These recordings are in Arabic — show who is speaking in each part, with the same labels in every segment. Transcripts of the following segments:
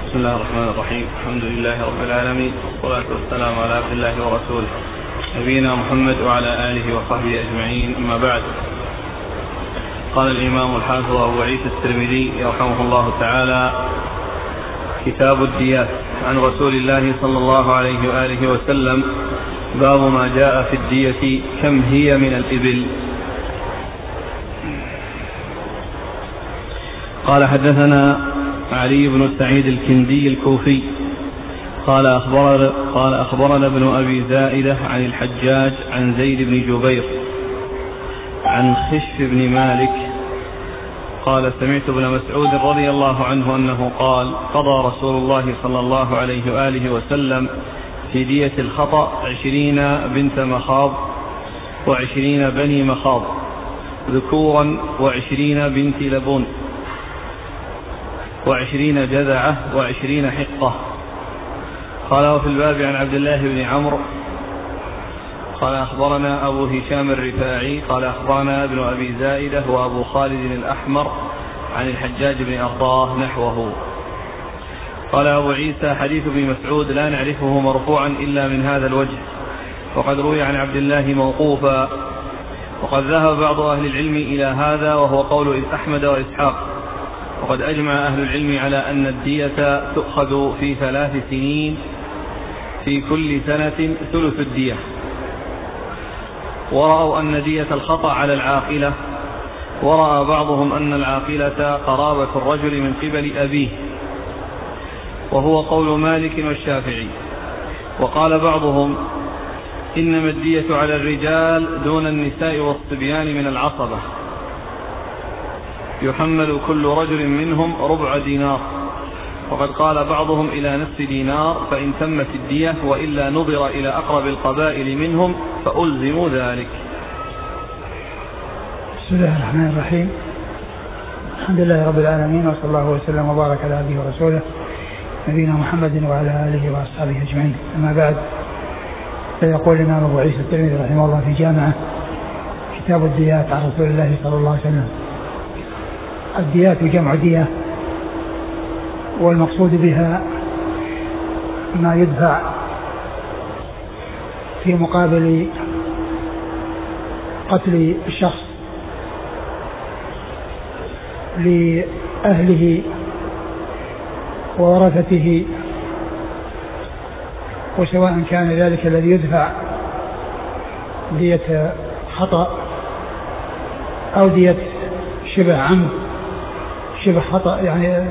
Speaker 1: بسم الله الرحمن الرحيم. الحمد لله رب العالمين، والصلاة والسلام على عبد الله ورسوله نبينا محمد وعلى آله وصحبه أجمعين، أما بعد. قال الإمام الحافظ أبو عيسى الترمذي رحمه الله تعالى: كتاب الديات، عن رسول الله صلى الله عليه وآله وسلم: باب ما جاء في الدية كم هي من الإبل. قال: حدثنا علي بن سعيد الكندي الكوفي قال أخبرنا ابن أبي زائدة عن الحجاج عن زيد بن جبير عن خش بن مالك قال: سمعت ابن مسعود رضي الله عنه أنه قال: قضى رسول الله صلى الله عليه وآله وسلم في دية الخطأ 20 بنت مخاض و20 بني مخاض ذكورا و20 بنت لبون و20 جذعة و20 حقة. قال: وفي الباب عن عبد الله بن عمرو قال: أخبرنا أبو هشام الرفاعي قال: أخبرنا ابن أبي زائدة وأبو خالد الأحمر عن الحجاج بن أرطاه نحوه. قال أبو عيسى: حديث ابن مسعود لا نعرفه مرفوعا إلا من هذا الوجه، وقد روي عن عبد الله موقوفا، وقد ذهب بعض أهل العلم إلى هذا وهو قول أحمد وإسحاق. وقد أجمع أهل العلم على أن الدية تؤخذ في 3 سنين، في كل سنة ثلث الدية. ورأوا أن دية الخطأ على العاقلة، ورأى بعضهم أن العاقلة قرابة الرجل من قبل أبيه، وهو قول مالك والشافعي. وقال بعضهم: إنما الدية على الرجال دون النساء والصبيان من العصبة، يحمل كل رجل منهم ربع دينار. وقد قال بعضهم إلى نصف دينار فإن تمت الدية، وإلا نظر إلى أقرب القبائل منهم فألزموا ذلك.
Speaker 2: بسم الله الرحمن الرحيم. الحمد لله رب العالمين، وصلى الله وسلم وبارك على عبده ورسوله نبينا محمد وعلى آله وأصحابه أجمعين، أما بعد. فيقول الإمام أبو عيسى الترمذي رحمه الله في جامعة: كتاب الديات، عن رسول الله صلى الله عليه وسلم. الديات جمع دية، والمقصود بها ما يدفع في مقابل قتل الشخص لأهله وورثته، وسواء كان ذلك الذي يدفع دية خطأ أو دية شبه عمد، شبه خطأ يعني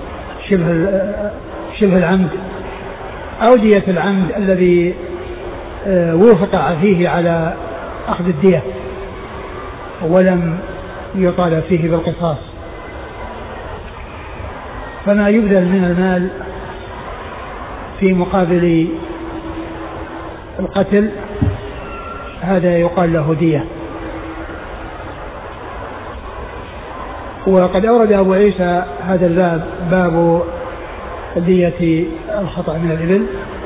Speaker 2: شبه العمد، أو دية العمد الذي وافق فيه على أخذ الدية ولم يطالب فيه بالقصاص. فما يبذل من المال في مقابل القتل هذا يقال له دية. وقد أورد أبو عيسى هذا الباب، باب دية الخطأ من الإبل،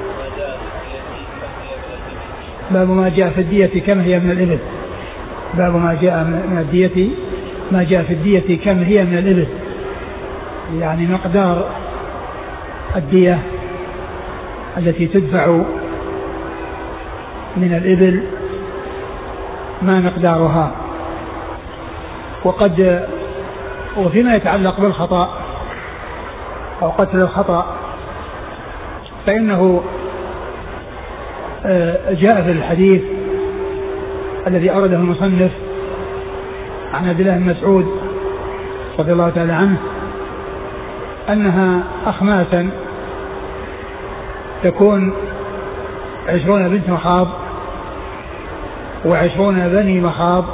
Speaker 2: باب ما جاء في الدية كم هي من الإبل، باب ما جاء من الدية، ما جاء في الدية كم هي من الإبل، يعني مقدار الدية التي تدفع من الإبل ما مقدارها. وفيما يتعلق بالخطأ أو قتل الخطأ فإنه جاء في الحديث الذي أورده المصنف عن عبد الله بن مسعود رضي الله تعالى عنه أنها أخماسا تكون 20 بنت مخاض و20 بني مخاض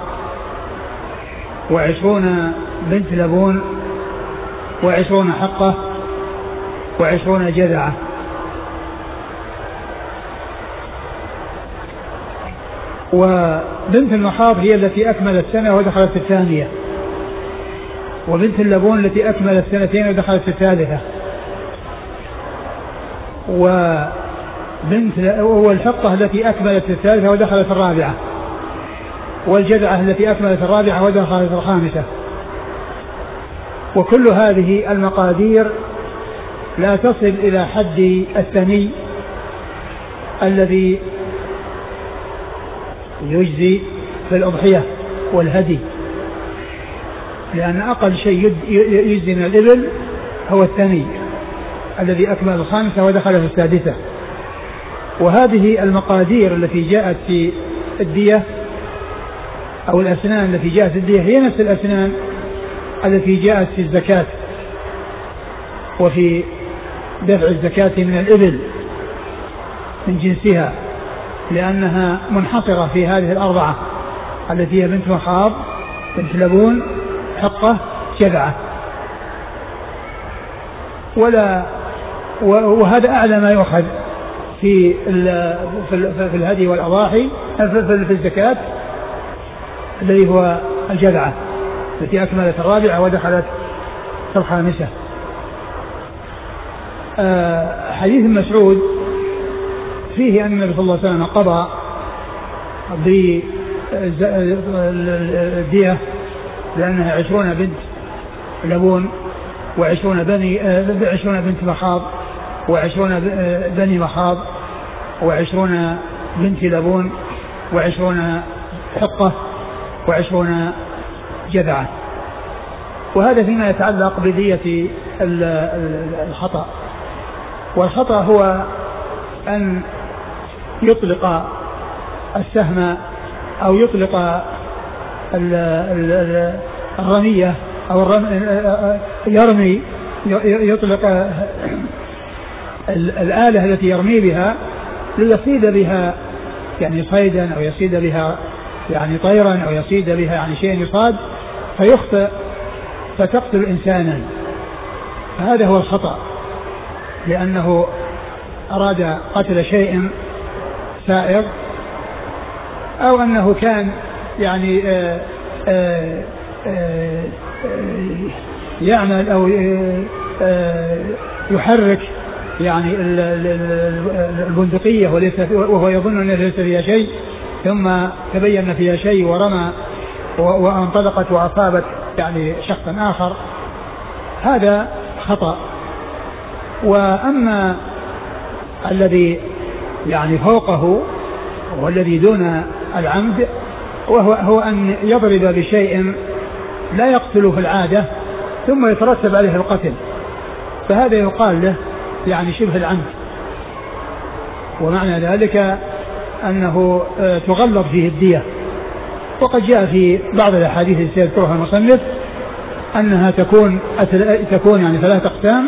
Speaker 2: و20 بنت لبون و20 حقة و20 جذعة. وبنت المخاض هي التي أكملت سنة ودخلت في الثانية، وبنت اللبون التي أكملت 2 ودخلت في الثالثة، والحقة التي أكملت في الثالثة ودخلت في الرابعة، والجذعة التي أكملت الرابعة ودخلت الخامسة. وكل هذه المقادير لا تصل إلى حد الثني الذي يجزي في الأضحية والهدي، لأن أقل شيء يجزي من الإبل هو الثني الذي أكمل الخامسة ودخل في السادسة. وهذه المقادير التي جاءت في الدية أو الأسنان التي جاءت في الدية هي نفس الأسنان التي جاءت في الزكاة وفي دفع الزكاة من الإبل من جنسها، لأنها منحصرة في هذه الأربعة التي هي بنت مخاض، بنت لبون، حقة، جذعة. وهذا أعلى ما يؤخذ في الهدي والأضاحي في الزكاة، الذي هو الجذعة التي أكملت الرابعة ودخلت في الخامسة. حديث مسعود فيه أن النبي صلى الله عليه وسلم قضى بالدية لأنها 20 بنت لبون و20 بنت مخاض و20 بني مخاض و20 بنت لبون و20 حقة و20 جذعة. وهذا فيما يتعلق بدية الخطأ. والخطأ هو أن يطلق السهم أو يطلق الرمية أو يرمي، يطلق الآلة التي يرمي بها ليصيد بها يعني صيدا أو يصيد بها يعني طيرا أو يصيد بها يعني شيء يصاد فيخطئ فتقتل إنسانا. فهذا هو الخطأ، لأنه أراد قتل شيء سائر، أو أنه كان يعني يعمل أو يحرك يعني البندقية وهو يظن أنه ليس فيها شيء، ثم تبين فيها شيء ورمى وانطلقت وأصابت يعني شخصا آخر، هذا خطأ. وأما الذي يعني فوقه والذي دون العمد هو أن يضرب بشيء لا يقتل في العادة ثم يترتب عليه القتل، فهذا يقال له يعني شبه العمد. ومعنى ذلك أنه تغلظ فيه الدية. وقد جاء في بعض الأحاديث التي سيذكرها المصنف أنها تكون يعني 3 أقسام: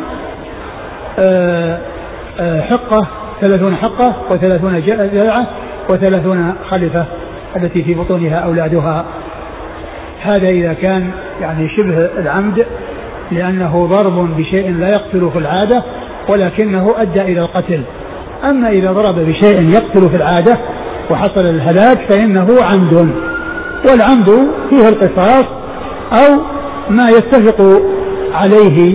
Speaker 2: حقة، 30 حقة، و30 جذعة، و30 خلفة التي في بطونها أولادها. هذا إذا كان يعني شبه العمد، لأنه ضرب بشيء لا يقتل في العادة ولكنه أدى إلى القتل. أما إذا ضرب بشيء يقتل في العادة وحصل الهلاك فإنه عمد، والعمد فيه القصاص أو ما يتفق عليه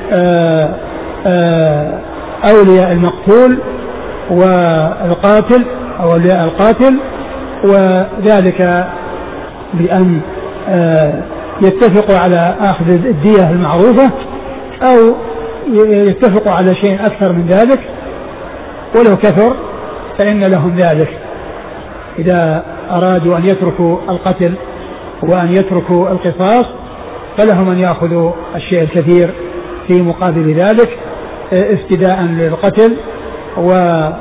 Speaker 2: أولياء المقتول والقاتل أو أولياء القاتل، وذلك بأن يتفقوا على أخذ الدية المعروفة أو يتفقوا على شيء أكثر من ذلك، ولو كثر فإن لهم ذلك إذا أرادوا أن يتركوا القتل وأن يتركوا القصاص، فلهم أن يأخذوا الشيء الكثير في مقابل ذلك استداء للقتل. وهذه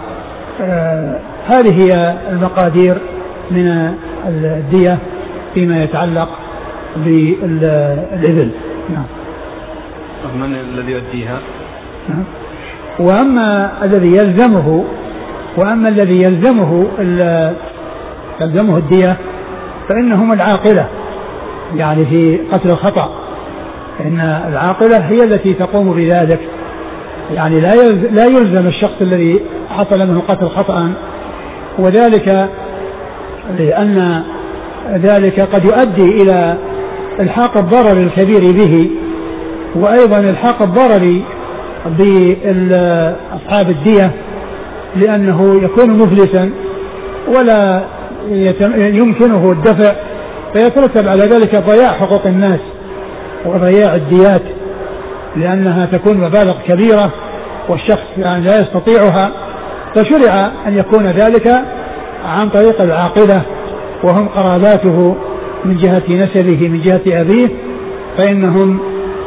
Speaker 2: هي المقادير من الدية فيما يتعلق بالإبل. نعم.
Speaker 1: من الذي يؤديها؟
Speaker 2: وأما الذي يلزمه الدية فإنهم العاقلة، يعني في قتل الخطأ، إن العاقلة هي التي تقوم بذلك، يعني لا يلزم الشخص الذي حصل منه قتل خطأ، وذلك لأن ذلك قد يؤدي إلى الحاق الضرر الكبير به، وأيضا الحاق الضرر بأصحاب الدية، لأنه يكون مفلسا ولا يمكنه الدفع، فيترتب على ذلك ضياع حقوق الناس وضياع الديات، لأنها تكون مبالغ كبيرة والشخص يعني لا يستطيعها، فشرع أن يكون ذلك عن طريق العاقلة وهم قراباته من جهة نسبه من جهة أبيه، فإنهم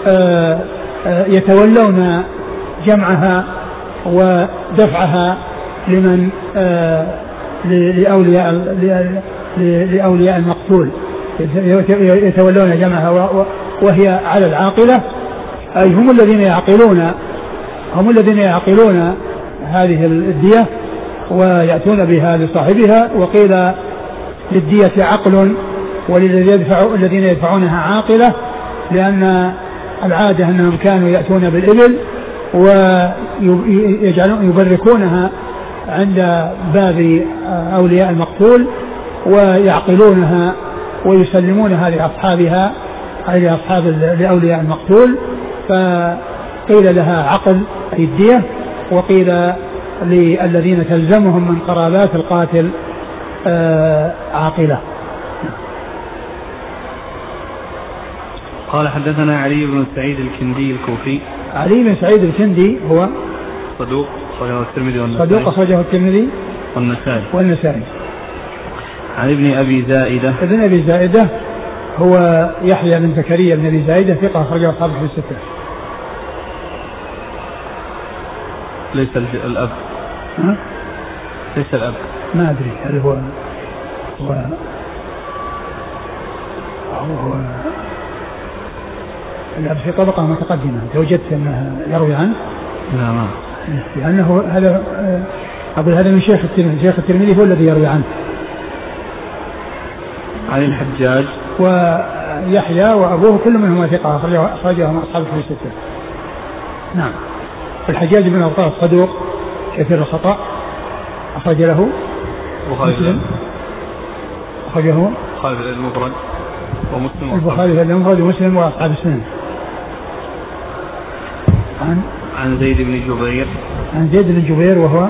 Speaker 2: يتولون جمعها ودفعها لمن لأولياء المقتول، يتولون جمعها وهي على العاقلة، أي هم الذين يعقلون هذه الدية ويأتون بها لصاحبها. وقيل للدية عقل والذين يدفعونها عاقلة، لأن العادة أنهم كانوا يأتون بالإبل ويبركونها عند باب أولياء المقتول ويعقلونها ويسلمونها لأصحابها أي لأولياء المقتول، فقيل لها عقل أي الدية، وقيل للذين تلزمهم من قرابات القاتل عاقلة.
Speaker 1: قال حدثنا علي بن سعيد الكندي الكوفي.
Speaker 2: علي بن سعيد الكندي هو
Speaker 1: صدوق أخرجه
Speaker 2: الترمذي والنسائي. عن
Speaker 1: ابن أبي زائدة
Speaker 2: هو يحيى بن زكريا بن أبي زائدة ثقة أخرجه أصحابه في الستة.
Speaker 1: ليس الأب ليس الأب
Speaker 2: ما أدري هل هو الأب في طبقة متقدمة وجدت أنه يروي عنه.
Speaker 1: نعم.
Speaker 2: لأنه هذا أقول هذا من شيخ الترمذي هو الذي يروي عنه.
Speaker 1: عن الحجاج
Speaker 2: ويحيى وأبوه كل منهم ثقة أخرجهم أصحابه في الستة. نعم. الحجاج بن أرطاة صدوق كثير الخطأ أخرج له مسلم، أخرجه
Speaker 1: البخاري المفرد ومسلم،
Speaker 2: البخاري المفرد ومسلم وأصحاب السنن.
Speaker 1: عن زيد بن جبير
Speaker 2: وهو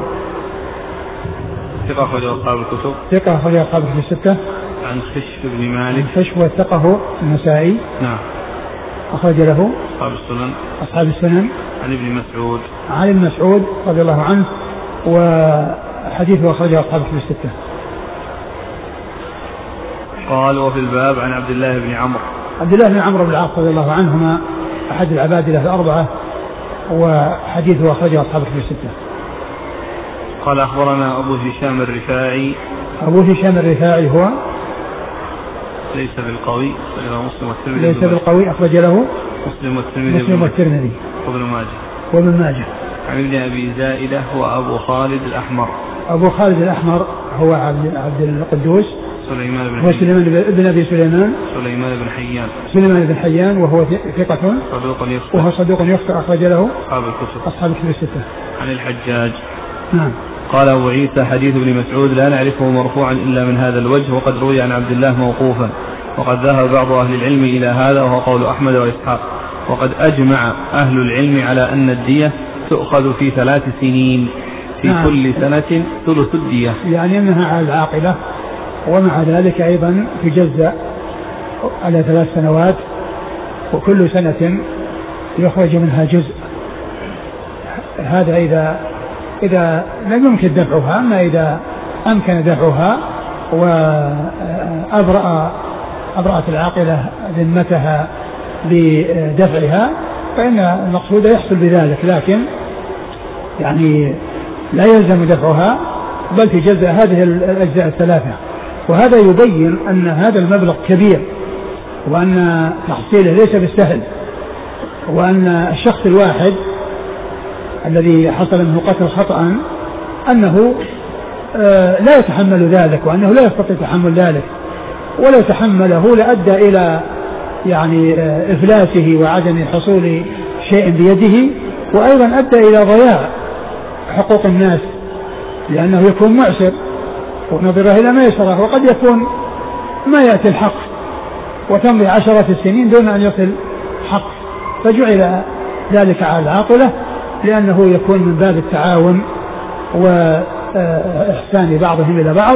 Speaker 1: ثقة أخرج أصحاب الكتب،
Speaker 2: ثقة أخرج أصحاب في الستة.
Speaker 1: عن خشب بن مالك،
Speaker 2: خشب وثقه النسائي.
Speaker 1: نعم.
Speaker 2: أخرج له أصحاب السنن.
Speaker 1: عن
Speaker 2: ابن مسعود رضي الله عنه وحديثه أخرجه أصحاب في الستة.
Speaker 1: قال وفي الباب عن عبد الله بن
Speaker 2: عمرو بن العاص رضي الله عنهما أحد العبادلة الأربعة وحديثه أخرجه أصحاب في الستة.
Speaker 1: قال أخبرنا أبو هشام الرفاعي.
Speaker 2: هو
Speaker 1: ليس بالقوي
Speaker 2: أخرج له
Speaker 1: مسلم والترمذي
Speaker 2: وابن ماجه.
Speaker 1: عن ابن أبي زائدة هو أبو خالد
Speaker 2: الأحمر هو عبد القدوس
Speaker 1: سليمان
Speaker 2: بن أبي سليمان بن حيان وهو ثقة صدوق يخطئ أخرج له أصحاب الكتب الستة.
Speaker 1: عن الحجاج.
Speaker 2: نعم.
Speaker 1: قال أبو عيسى حديث ابن مسعود لا نعرفه مرفوعا إلا من هذا الوجه، وقد روي عن عبد الله موقوفا، وقد ذهب بعض أهل العلم إلى هذا وهو قول أحمد وإسحاق، وقد أجمع أهل العلم على أن الدية تؤخذ في 3 سنين في كل سنة ثلث الدية،
Speaker 2: يعني أنها على العاقلة، ومع ذلك أيضا تجزأ على 3 سنوات وكل سنة يخرج منها جزء. هذا إذا لم يمكن دفعها، أما إذا أمكن دفعها وأبرأت العاقلة ذمتها بدفعها فإن المقصود يحصل بذلك، لكن يعني لا يلزم دفعها بل تجزأ هذه الأجزاء الثلاثة. وهذا يبين أن هذا المبلغ كبير، وأن تحصيله ليس بالسهل، وأن الشخص الواحد الذي حصل منه قتل خطأ أنه لا يتحمل ذلك، وأنه لا يستطيع تحمل ذلك، ولو تحمله لأدى إلى يعني إفلاسه وعدم حصول شيء بيده، وأيضا أدى إلى ضياع حقوق الناس، لأنه يكون معسر ونظره إلى ما يسره، وقد يكون ما يأتي الحق وتمضي 10 السنين دون أن يصل حق، فجعل ذلك على العاقلة لأنه يكون من باب التعاون وإحسان بعضهم إلى بعض،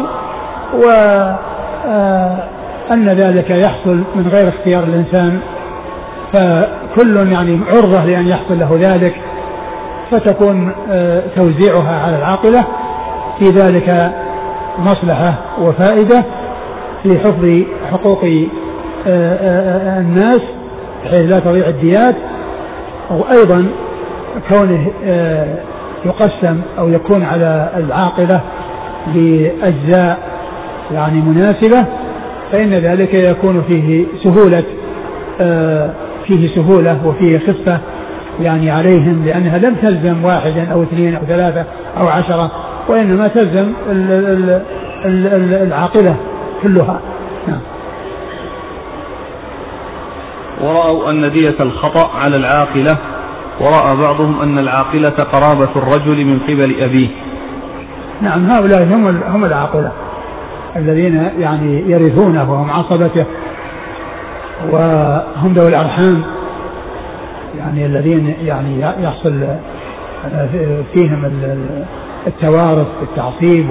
Speaker 2: وأن ذلك يحصل من غير اختيار الإنسان، فكل يعني عرضة لأن يحصل له ذلك، فتكون توزيعها على العاقلة في ذلك مصلحة وفائدة في حفظ حقوق الناس بحيث لا تضيع الديات، وأيضا كونه يقسم أو يكون على العاقلة بأجزاء يعني مناسبة، فإن ذلك يكون فيه سهولة وفيه خفة يعني عليهم، لأنها لم تلزم 1 أو 2 أو 3 أو 10، وإنما تلزم العاقلة كلها.
Speaker 1: ورأوا أن دية الخطأ على العاقلة، ورأى بعضهم أن العاقلة قرابة الرجل من قبل أبيه.
Speaker 2: نعم، هؤلاء هم العاقلة الذين يعني يرثونه وهم عصبته، وهم ذوي الأرحام يعني الذين يعني يحصل فيهم التوارث بالتعصيب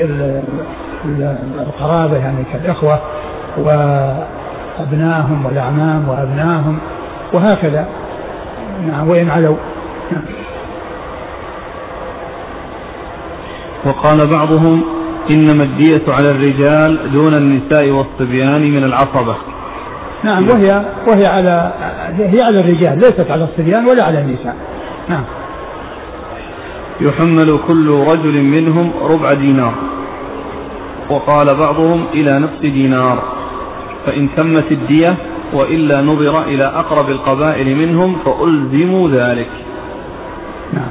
Speaker 2: وبالقرابة يعني كالإخوة وأبنائهم والأعمام وأبنائهم وهكذا. نعم، وإن علوا.
Speaker 1: وقال بعضهم إنما الدية على الرجال دون النساء والصبيان من العصبة.
Speaker 2: نعم، وهي على الرجال، ليست على الصبيان ولا على النساء. نعم.
Speaker 1: يحمل كل رجل منهم ربع دينار. وقال بعضهم إلى نصف دينار، فإن تمت الدية وإلا نظر إلى أقرب القبائل منهم فألزموا ذلك.
Speaker 2: نعم.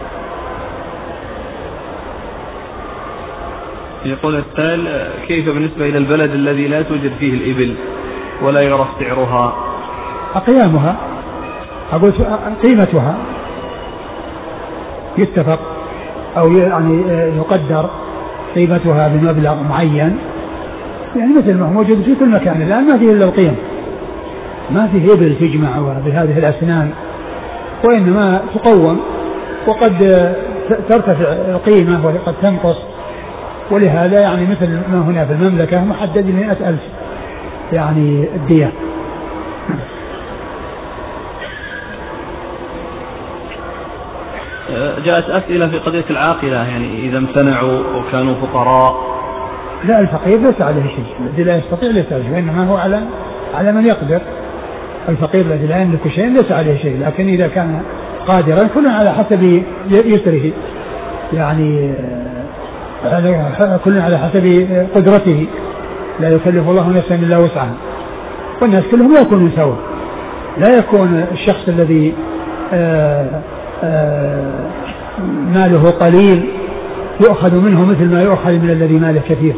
Speaker 1: يقول السائل: كيف بالنسبة إلى البلد الذي لا توجد فيه الإبل ولا يعرف سعرها؟
Speaker 2: قيامها، أقول قيمتها يتفق أو يعني يقدر قيمتها بمبلغ معين، يعني مثل ما هو موجود في كل مكان الآن، ما فيه إلا القيم، ما فيه إبل تجمع بهذه الأسنان، وإنما تقوم، وقد ترتفع القيمة وقد تنقص، ولهذا يعني مثل ما هنا في المملكة محدد 100,000 يعني الدية.
Speaker 1: جاءت أسئلة في قضية العاقلة، يعني إذا امتنعوا وكانوا فقراء.
Speaker 2: لا، الفقير ليس عليه شيء، الذي لا يستطيع ليس عليه شيء، وإنما هو على من يقدر. الفقير الذي لا يملك شيء ليس عليه شيء، لكن إذا كان قادرا كل على حسب يسره، يعني كل على حسب قدرته، لا يكلف الله نفسا إلا وسعها، والناس كلهم لا يكونون سوا، لا يكون الشخص الذي ماله قليل يؤخذ منه مثل ما يؤخذ من الذي ماله كثير.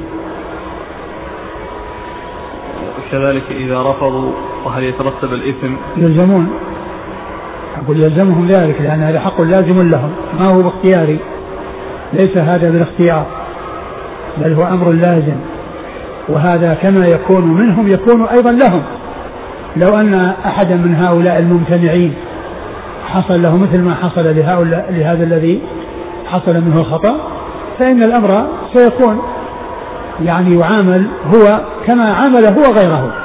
Speaker 1: كذلك إذا رفضوا وهل يترتب الإثم؟
Speaker 2: يلزمون، أقول يلزمهم ذلك، لأن هذا حق لازم لهم، ما هو باختياري، ليس هذا بالاختيار، بل هو أمر لازم، وهذا كما يكون منهم يكون أيضا لهم. لو أن أحدا من هؤلاء الممتنعين حصل له مثل ما حصل لهذا الذي حصل منه الخطأ، فإن الأمر سيكون يعني يعامل هو كما عامل هو غيره.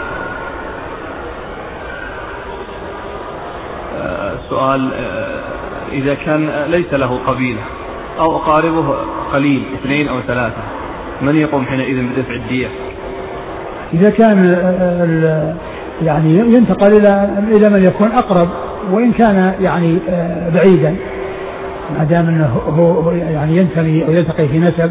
Speaker 1: سؤال: إذا كان ليس له قبيلة أو أقاربه قليل 2 أو 3، من يقوم حينئذ بدفع الدية؟
Speaker 2: إذا كان يعني ينتقل إلى من يكون أقرب، وإن كان يعني بعيدا، ما دام أنه هو يعني ينتمي أو يلتقي في نسب،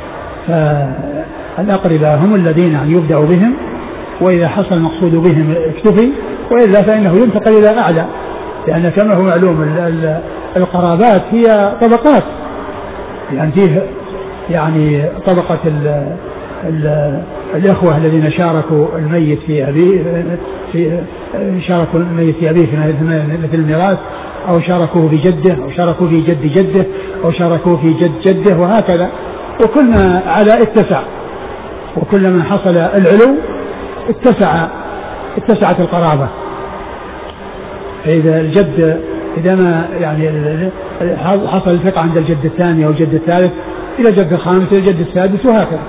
Speaker 2: فالأقرباء هم الذين يعني يبدأ بهم، وإذا حصل المقصود بهم اكتفي، وإلا فإنه ينتقل إلى أعلى، لأن كما هو معلوم القرابات هي طبقات، يعني فيه يعني طبقة الإخوة الذين شاركوا الميت في أبيه شاركوا الميت في أبيه مثل الميراث، أو شاركوه في جده، أو شاركوا في جد جده، أو شاركوه في جد جده، وهكذا. وكلما على اتسع، وكلما حصل العلو اتسعت القرابة. فإذا الجد إذا ما يعني حصل الفقه عند الجد الثاني أو الجد الثالث إلى الجد الخامس إلى الجد السادس، وهكذا.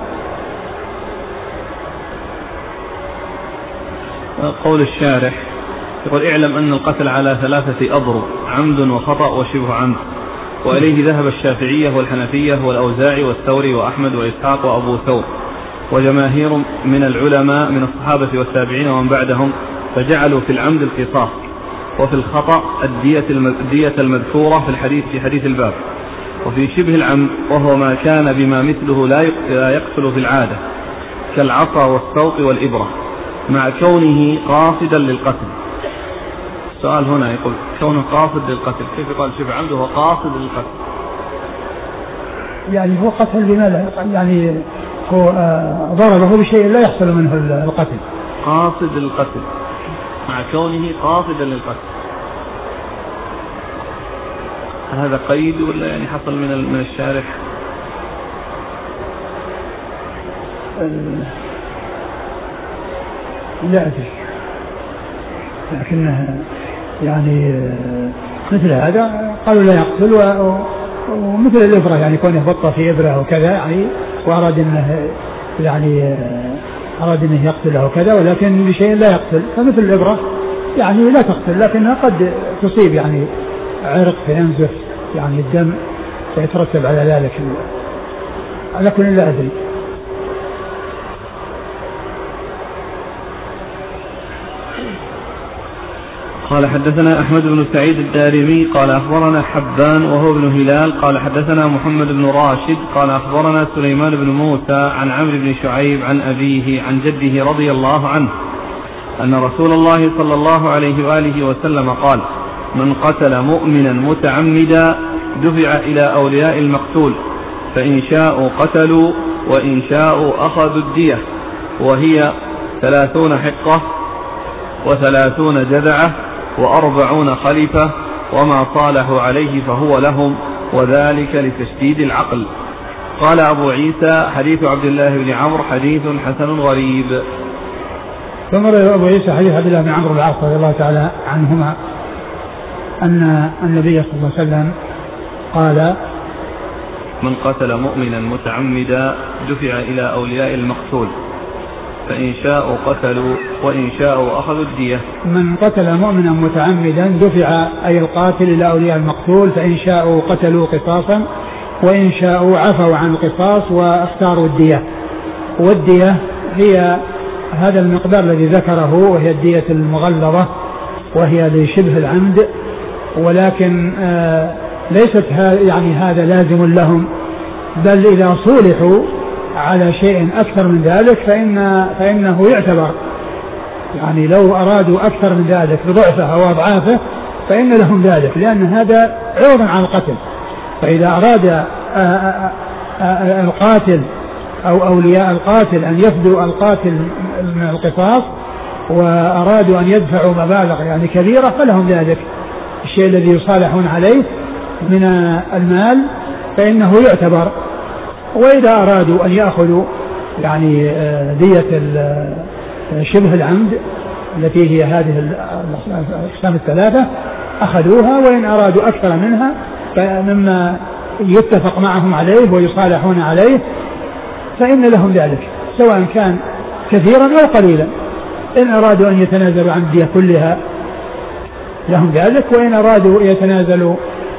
Speaker 1: قول الشارح يقول: اعلم أن القتل على 3 أضرب: عمد وخطأ وشبه عمد، وإليه ذهب الشافعية والحنفية والأوزاعي والثوري وأحمد وإسحاق وأبو ثور وجماهير من العلماء من الصحابة والتابعين ومن بعدهم، فجعلوا في العمد القصاص وفي الخطأ الدية المذكورة في حديث الباب. وفي شبه العمد وهو ما كان بما مثله لا يقتل في العادة كالعصا والصوت والإبرة مع كونه قاصدا للقتل. السؤال هنا يقول كونه قاصد للقتل، كيف يقال شبه عمد وهو قاصد للقتل؟
Speaker 2: يعني هو قتل بما يعني هو ضربه بشيء لا يحصل منه القتل.
Speaker 1: قاصد للقتل مع كونه قاصدا للقتل، هذا قيد ولا يعني حصل من الشارح؟
Speaker 2: لا أدري، لكنه يعني مثل هذا قالوا لا يقتل، ومثل الإبرة يعني كونه بطة في إبرة وكذا يعني وأراد أنه يعني أراد أنه يقتله وكذا، ولكن بشيء لا يقتل، فمثل الإبرة يعني لا تقتل لكنها قد تصيب يعني عرق فينزف يعني الدم فيترتب على ذلك، على كل لا أدري.
Speaker 1: قال حدثنا أحمد بن سعيد الدارمي قال أخبرنا حبان وهو ابن هلال قال حدثنا محمد بن راشد قال أخبرنا سليمان بن موسى عن عمرو بن شعيب عن أبيه عن جده رضي الله عنه أن رسول الله صلى الله عليه وآله وسلم قال: من قتل مؤمنا متعمدا دفع إلى أولياء المقتول، فإن شاءوا قتلوا وإن شاءوا أخذوا الدية، وهي 30 حقة و30 جذعة و40 خليفة، وما صالحوا عليه فهو لهم، وذلك لتشديد العقل. قال أبو عيسى: حديث عبد الله بن عمرو حديث حسن غريب.
Speaker 2: ثم روى أبو عيسى حديث عبد الله بن عمرو العاص رضي الله تعالى عنهما أن النبي صلى الله عليه وسلم قال:
Speaker 1: من قتل مؤمنا متعمدا دفع إلى أولياء المقتول، فإن شاءوا قتلوا وإن شاءوا أخذوا الدية.
Speaker 2: من قتل مؤمنا متعمدا دفع أي القاتل إلى أولياء المقتول، فإن شاءوا قتلوا قصاصا وإن شاءوا عفوا عن القصاص واختاروا الدية. والدية هي هذا المقدار الذي ذكره، وهي الدية المغلظة، وهي لشبه العمد، ولكن ليست يعني هذا لازم لهم، بل إذا صولحوا على شيء أكثر من ذلك فإنه يعتبر، يعني لو أرادوا أكثر من ذلك بضعفه أو أضعافه فإن لهم ذلك، لأن هذا عوضا عن القتل. فإذا أراد القاتل أو أولياء القاتل أن يفدوا القاتل من القصاص وأرادوا أن يدفعوا مبالغ يعني كبيرة فلهم ذلك، الشيء الذي يصالحون عليه من المال فإنه يعتبر. وإذا أرادوا أن يأخذوا يعني دية شبه العمد التي هي هذه الأقسام الثلاثة أخذوها، وإن أرادوا أكثر منها فمما يتفق معهم عليه ويصالحون عليه فإن لهم ذلك، سواء كان كثيرا أو قليلا. إن أرادوا أن يتنازلوا عن الدية كلها لهم ذلك، وإن أرادوا يتنازلوا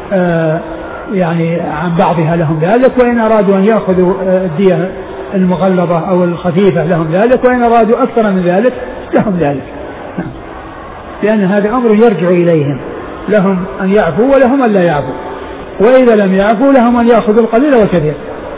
Speaker 2: يعني عن بعضها لهم ذلك، وإن أرادوا أن يأخذوا الدية المغلظة أو الخفيفة لهم ذلك، وإن أرادوا أكثر من ذلك لهم ذلك، لأن هذا أمر يرجع إليهم، لهم أن يعفوا ولهم أن لا يعفوا، وإذا لم يعفوا لهم أن يأخذوا القليل والكثير.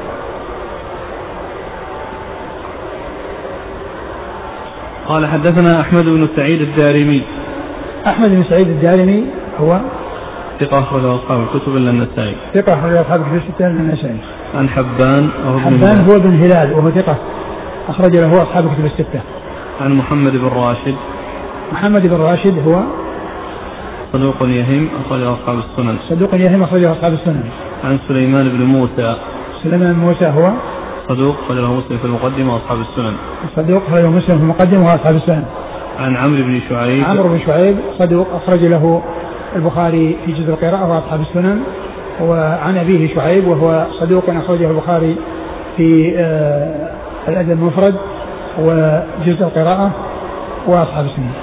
Speaker 1: قال حدثنا أحمد بن سعيد الدارمي.
Speaker 2: أحمد بن سعيد الدارمي هو
Speaker 1: ثقة أخرج أصحاب الكتب إلا النسائي.
Speaker 2: ثقة أخرج أصحاب الكتب الستة إلا النسائي.
Speaker 1: عن حبان
Speaker 2: هو بن هلال وهو ثقة أخرج له أصحاب الكتب الستة.
Speaker 1: عن محمد بن راشد.
Speaker 2: محمد بن راشد هو
Speaker 1: صدوق يهم أخرج أصحاب السنن.
Speaker 2: صدوق يهم أخرج أصحاب السنن.
Speaker 1: عن سليمان بن موسى.
Speaker 2: سليمان بن موسى هو
Speaker 1: صدوق أخرجه مسلم في المقدمة وأصحاب السنن.
Speaker 2: صدوق أخرجه مسلم في المقدمة وأصحاب السنن.
Speaker 1: عن عمرو بن شعيب.
Speaker 2: عمرو بن شعيب صدوق أخرج له البخاري في جزء القراءة وأصحاب السنن. وعن أبيه شعيب وهو صدوق أخرجه البخاري في الأدب المفرد وجزء القراءة وأصحاب السنن.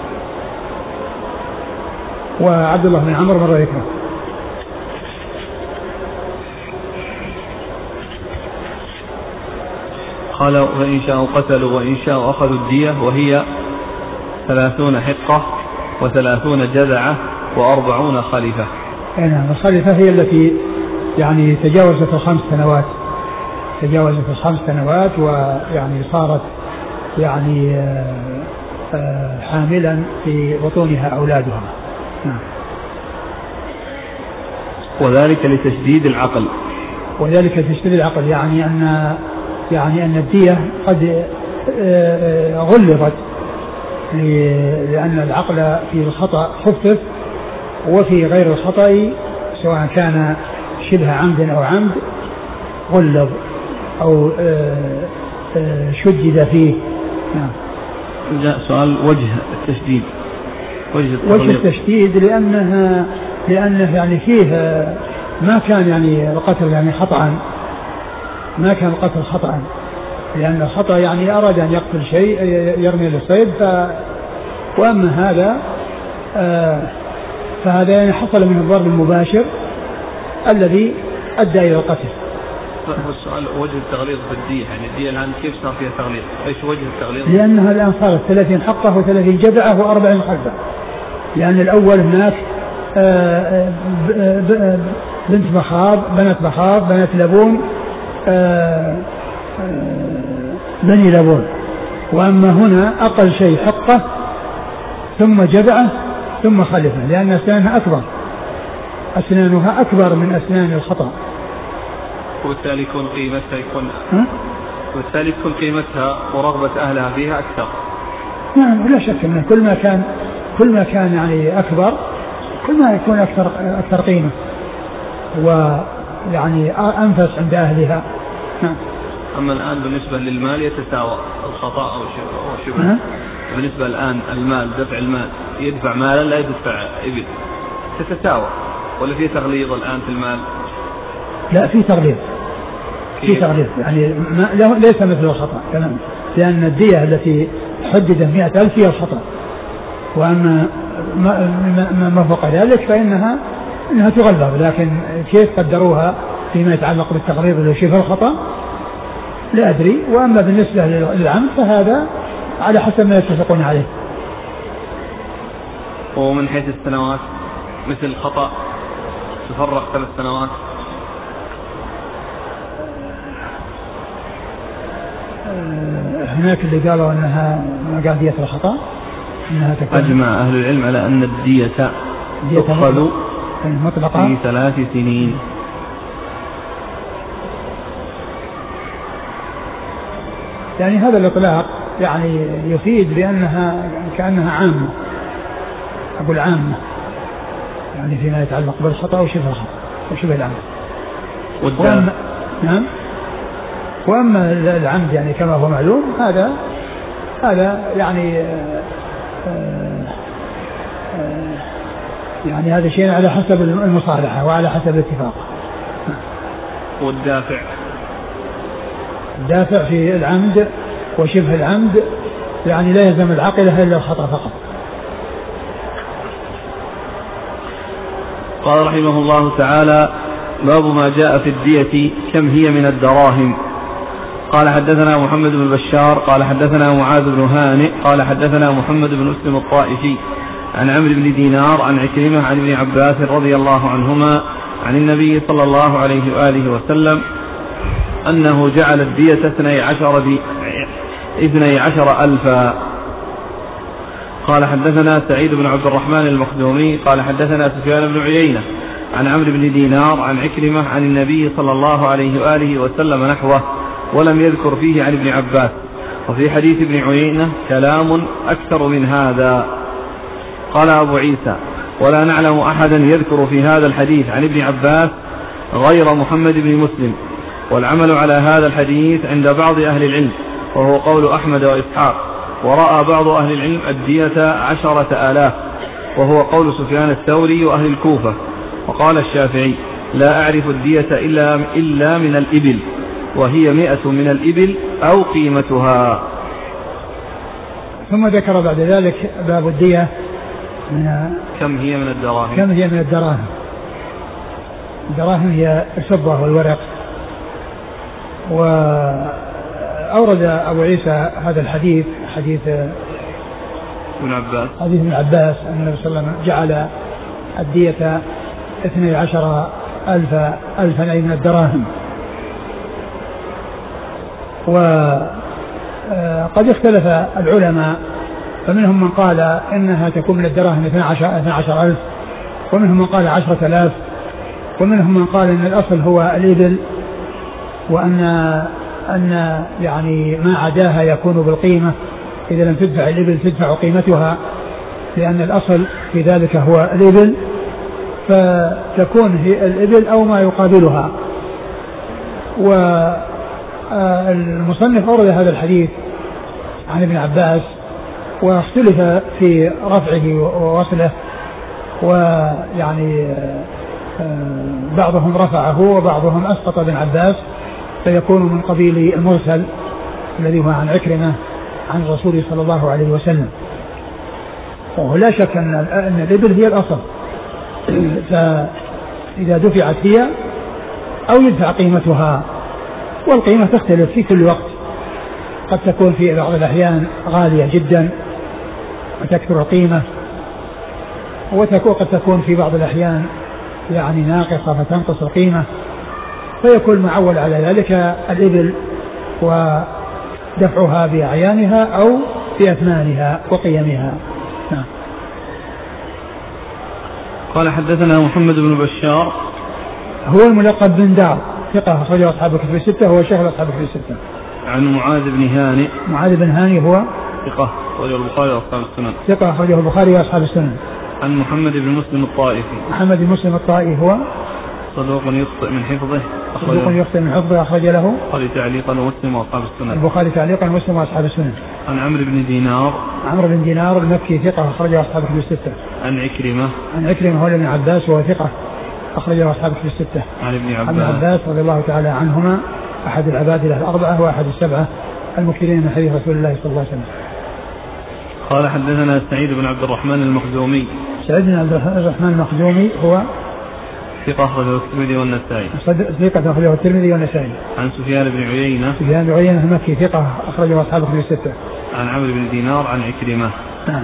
Speaker 2: وعبد الله بن عمرو مر ذكره.
Speaker 1: قال فإن شاءوا قتلوا وإن شاءوا أخذوا الدية، وهي 30 حقة و30 جذعة و40 خليفة.
Speaker 2: نعم. الخليفة هي التي يعني تجاوزت ال5 سنوات، تجاوزت ال5 سنوات، ويعني صارت يعني حاملا في بطونها أولادها. نعم.
Speaker 1: وذلك لتشديد العقل.
Speaker 2: وذلك لتشديد العقل، يعني أن الدية قد غلظت لأن العقل في الخطأ خفف، وفي غير الخطأ سواء كان شبه عمد أو عمد غلظ أو شدد فيه. نعم.
Speaker 1: جاء سؤال وجه التشديد.
Speaker 2: وجه التشديد لأنه يعني فيه ما كان يعني القتل يعني خطأ، ما كان القتل خطأ، لأن الخطأ يعني أراد أن يقتل شيء يرمي للصيد، وأما هذا فهذا يعني حصل من الضرب المباشر الذي أدى إلى القتل.
Speaker 1: السؤال وجه التغليظ بالدية، يعني الدية الآن كيف صار فيها تغليظ؟ إيش وجه التغليظ؟
Speaker 2: لأنها الآن صارت 30 حقة و30 جذعة و40 خلفة، لأن الأول هناك بنت مخاض، بنات لبون، بني لبون، وأما هنا أقل شيء حقة ثم جذعة ثم خلفة، لأن أسنانها أكبر من أسنان الخطأ،
Speaker 1: وبالتالي يكون قيمتها ورغبة أهلها فيها أكثر.
Speaker 2: نعم لا شك أنه كل ما كان يعني أكبر كل ما يكون أكثر قيمة ويعني أنفس عند أهلها. نعم.
Speaker 1: أما الآن بالنسبة للمال يتساوى الخطأ أو شبه. بالنسبة الآن المال، دفع المال، يدفع مالا لا يدفع إبل، تتساوى ولا في تغليظ الآن في المال؟
Speaker 2: لا في تغليظ، يعني ليس مثل الخطأ تمام، لأن الدية التي حددت 100,000 هي الخطأ، وأما ما فوق ذلك فإنها تغلظ، لكن كيف قدروها فيما يتعلق بالتغليظ اللي شبه الخطأ لا أدري. وأما بالنسبة للعمد فهذا على حسب ما يتفقون عليه.
Speaker 1: ومن حيث السنوات مثل الخطأ تفرق 3 سنوات.
Speaker 2: هناك اللي قالوا أنها ما قال دية الخطأ أنها تكون.
Speaker 1: أجمع أهل العلم على أن الدية تؤخذ
Speaker 2: مطلقة
Speaker 1: في 3 سنين.
Speaker 2: يعني هذا الإطلاق يعني يفيد بأنها كأنها عامة، أقول عامة يعني فيما يتعلق بالخطأ وشبه الخطأ وشبه العمد. نعم. وأما العمد يعني كما هو معلوم هذا يعني يعني هذا شيء على حسب المصالحة وعلى حسب الاتفاق. الدافع في العمد وشبه العمد يعني لا يلزم العاقلة إلا الخطأ فقط.
Speaker 1: قال رحمه الله تعالى: باب ما جاء في الدية كم هي من الدراهم. قال حدثنا محمد بن بشار قال حدثنا معاذ بن هانئ قال حدثنا محمد بن مسلم الطائفي عن عمرو بن دينار عن عكرمة عن ابن عباس رضي الله عنهما عن النبي صلى الله عليه وآله وسلم أنه جعل الدية 12,000. قال حدثنا سعيد بن عبد الرحمن المخزومي قال حدثنا سفيان بن عيينة عن عمرو بن دينار عن عكرمة عن النبي صلى الله عليه وآله وسلم نحوه ولم يذكر فيه عن ابن عباس. وفي حديث ابن عيينة كلام أكثر من هذا. قال أبو عيسى: ولا نعلم أحدا يذكر في هذا الحديث عن ابن عباس غير محمد بن مسلم، والعمل على هذا الحديث عند بعض أهل العلم وهو قول أحمد وإسحاق، ورأى بعض أهل العلم الدية 10,000 وهو قول سفيان الثوري وأهل الكوفة. وقال الشافعي: لا أعرف الدية إلا من الإبل، وهي 100 من الإبل أو قيمتها.
Speaker 2: ثم ذكر بعد ذلك باب الدية
Speaker 1: كم هي من الدراهم.
Speaker 2: الدراهم هي الفضة والورق أورد أبو عيسى هذا الحديث، حديث ابن عباس أن النبي صلى الله عليه وسلم جعل الدية 12,000 من الدراهم. وقد اختلف العلماء، فمنهم من قال إنها تكون من الدراهم 12,000، ومنهم من قال 10,000، ومنهم من قال إن الأصل هو الإبل، وأن يعني ما عداها يكون بالقيمة، إذا لم تدفع الإبل تدفع قيمتها، لأن الأصل في ذلك هو الإبل، فتكون هي الإبل أو ما يقابلها. والمصنف أورد هذا الحديث عن ابن عباس، واختلف في رفعه ووصله، ويعني بعضهم رفعه وبعضهم أسقط ابن عباس، فيكون من قبيل المرسل الذي هو عن عكرمة عن الرسول صلى الله عليه وسلم. ولا شك أن الإبل هي الأصل، فإذا دفعت هي أو يدفع قيمتها، والقيمة تختلف في كل وقت، قد تكون في بعض الأحيان غالية جدا وتكثر القيمة، وقد تكون في بعض الأحيان يعني ناقصة فتنقص القيمة، فيكون معول على ذلك الإبل ودفعها بأعيانها أو بأثمانها وقيمها. نعم.
Speaker 1: قال حدثنا محمد بن بشار،
Speaker 2: هو الملقب بن دار، ثقة أخرجه أصحاب الكتب الستة، هو شيخ أصحاب الكتب الستة.
Speaker 1: عن معاذ بن هانئ،
Speaker 2: معاذ بن هانئ هو
Speaker 1: ثقة أخرجه البخاري وأصحاب السنن،
Speaker 2: ثقة أخرجه البخاري وأصحاب السنن.
Speaker 1: عن محمد بن مسلم الطائفي،
Speaker 2: محمد بن مسلم الطائفي هو
Speaker 1: صدوق يخطئ من حفظه،
Speaker 2: أخرج له
Speaker 1: البخاري تعليقا ومسلم وأصحاب السنن،
Speaker 2: البخاري تعليقا ومسلم وأصحاب السنن.
Speaker 1: عن عمرو بن دينار،
Speaker 2: عمرو بن دينار المكي ثقة أخرجه أصحاب الكتب الستة.
Speaker 1: عن عكرمة،
Speaker 2: هو ابن عباس وهو ثقة أخرجه أصحاب الكتب الستة.
Speaker 1: عن ابن
Speaker 2: عباس رضي الله تعالى عنهما، أحد العبادلة الأربعة وأحد السبعة المكثرين من حديث رسول الله صلى الله عليه وسلم.
Speaker 1: قال حدثنا سعيد بن عبد الرحمن المخزومي،
Speaker 2: سعيد بن عبد الرحمن المخزومي هو
Speaker 1: ثقة أخرجه الترمذي والنسائي،
Speaker 2: ثقة أخرجه الترمذي والنسائي.
Speaker 1: عن سفيان بن عيينة،
Speaker 2: المكي ثقة أخرجه أصحاب الكتب الستة.
Speaker 1: عن عمرو بن دينار عن عكرمة.
Speaker 2: نعم.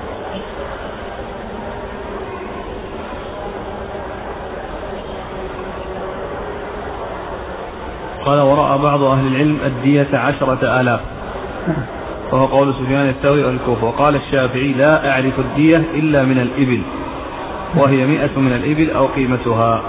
Speaker 1: قال ورأى بعض أهل العلم الدية 10,000، وهو قول سفيان الثوري والكوفة. وقال الشافعي لا أعرف الدية إلا من الإبل، وهي 100 من الإبل أو قيمتها.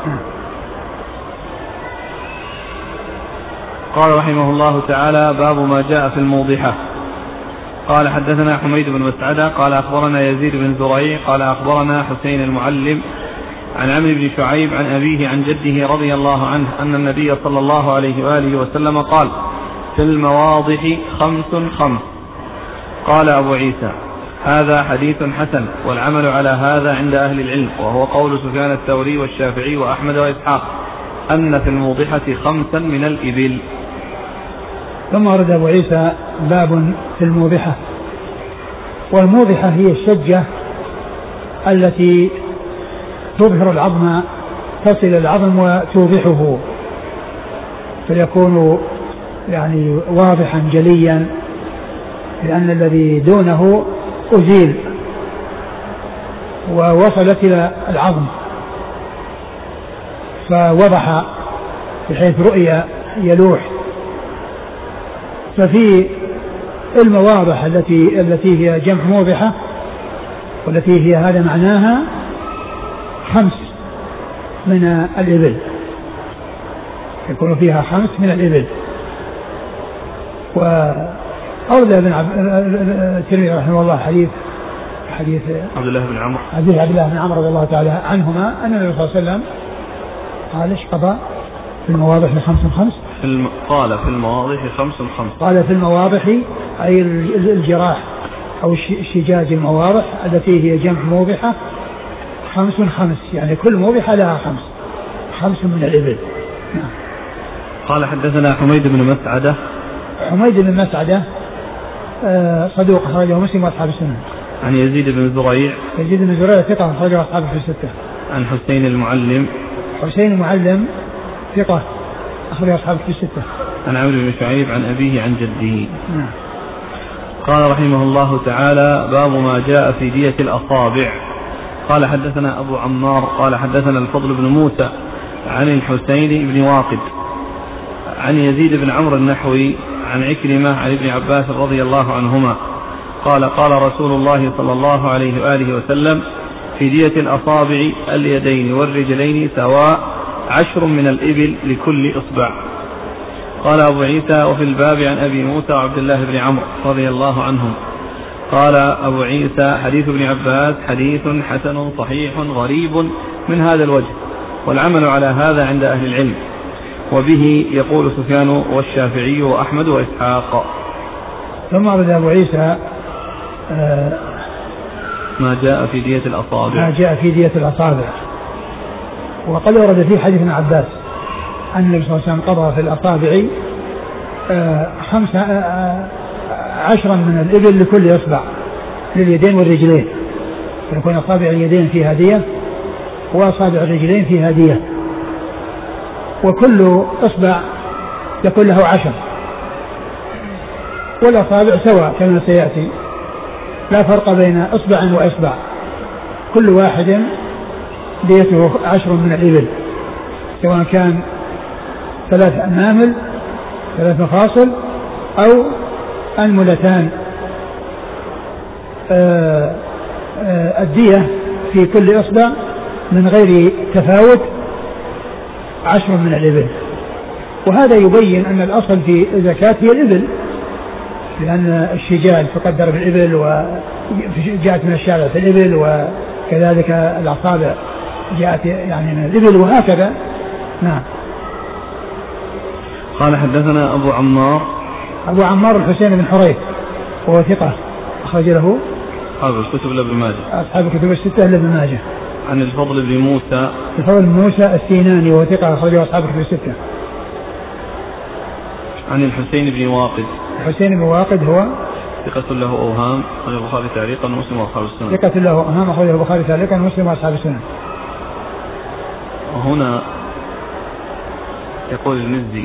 Speaker 1: قال رحمه الله تعالى باب ما جاء في الموضحة. قال حدثنا حميد بن مسعدة قال أخبرنا يزيد بن زريع قال أخبرنا حسين المعلم عن عمرو بن شعيب عن أبيه عن جده رضي الله عنه أن النبي صلى الله عليه وآله وسلم قال في المواضح 5. قال أبو عيسى هذا حديث حسن، والعمل على هذا عند أهل العلم، وهو قول سفيان الثوري والشافعي وأحمد وإسحاق أن في الموضحة 5 من الإبل.
Speaker 2: ثم ورد أبو عيسى باب في الموضحة. والموضحة هي الشجة التي تظهر العظم، تصل العظم وتوضحه، فيكون يعني واضحا جليا، لأن الذي دونه أزيل ووصلت إلى العظم فوضح بحيث رؤية يلوح. ففي المواضح التي هي جمع موضحة، والتي هي هذا معناها 5 من الإبل، يكون فيها 5 من الإبل. وأورد ابن الترمذي رحمه الله حديث
Speaker 1: عبد الله بن عمرو
Speaker 2: رضي الله تعالى عنهما أن النبي صلى الله عليه وسلم قال ايش قضى في المواضح 5.
Speaker 1: قال في المواضح 5.
Speaker 2: قال في المواضح أي الجراح أو الشجاج المواضح التي هي جمع موضحة 5، يعني كل موضحة لها 5 من الإبل.
Speaker 1: قال حدثنا حميد بن مسعدة.
Speaker 2: حميد بن مسعدة صدوق أخرجه مسلم وأصحاب السنن.
Speaker 1: عن يزيد بن زريع.
Speaker 2: ثقة أخرجه أصحاب الستة.
Speaker 1: عن حسين المعلم.
Speaker 2: ثقة أخرجه أصحاب الستة.
Speaker 1: عن عمرو بن شعيب عن أبيه عن جده. قال رحمه الله تعالى: باب ما جاء في دية الأصابع. قال حدثنا أبو عمار قال حدثنا الفضل بن موسى عن الحسين بن واقد عن يزيد بن عمرو النحوي عن عكرمة عن ابن عباس رضي الله عنهما قال: قال رسول الله صلى الله عليه وآله وسلم: في دية الأصابع اليدين والرجلين سواء 10 من الإبل لكل إصبع. قال أبو عيسى: وفي الباب عن أبي موسى وعبد الله بن عمرو رضي الله عنهم. قال أبو عيسى: حديث ابن عباس حديث حسن صحيح غريب من هذا الوجه، والعمل على هذا عند أهل العلم، وبه يقول سفيان والشافعي وأحمد وإسحاق.
Speaker 2: ثم أرد أبو عيسى
Speaker 1: ما جاء في دية الأصابع.
Speaker 2: ما جاء في دية الأصابع. وقد ورد في حديث ابن عباس أن النبي صلى الله عليه وسلم قضى في الأصابع 10 من الإبل لكل إصبع لليدين والرجلين، يكون أصابع اليدين فيها دية وأصابع الرجلين فيها دية، وكل إصبع يكون له 10، والأصابع سواء كما سيأتي، لا فرق بين إصبع وإصبع، كل واحد ديته 10 من الإبل، سواء كان 3 أنامل 3 مفاصل أو أنملتان. الدية في كل إصبع من غير تفاوت 10 من الإبل. وهذا يبين أن الأصل في الزكاة هي الإبل، لأن الشجاج تقدر بالإبل وجاءت من الشارع في الإبل، وكذلك الأصابع جاءت يعني من الإبل، وهكذا. نعم.
Speaker 1: قال حدثنا أبو عمار
Speaker 2: الحسين بن حريث وهو ثقة أخرج له
Speaker 1: أصحاب الكتب إلا ابن ماجه.
Speaker 2: أصحاب الكتب الستة إلا ابن ماجه.
Speaker 1: عن الفضل بن موسى
Speaker 2: السيناني وهو ثقة أخرجه أصحاب الكتب الستة.
Speaker 1: عن الحسين بن واقد
Speaker 2: هو
Speaker 1: ثقة له أوهام أخرجه البخاري تعليقا ومسلم وأصحاب السنن.
Speaker 2: ثقة له أوهام أخرجه البخاري تعليقا ومسلم وأصحاب السنن.
Speaker 1: وهنا يقول المزي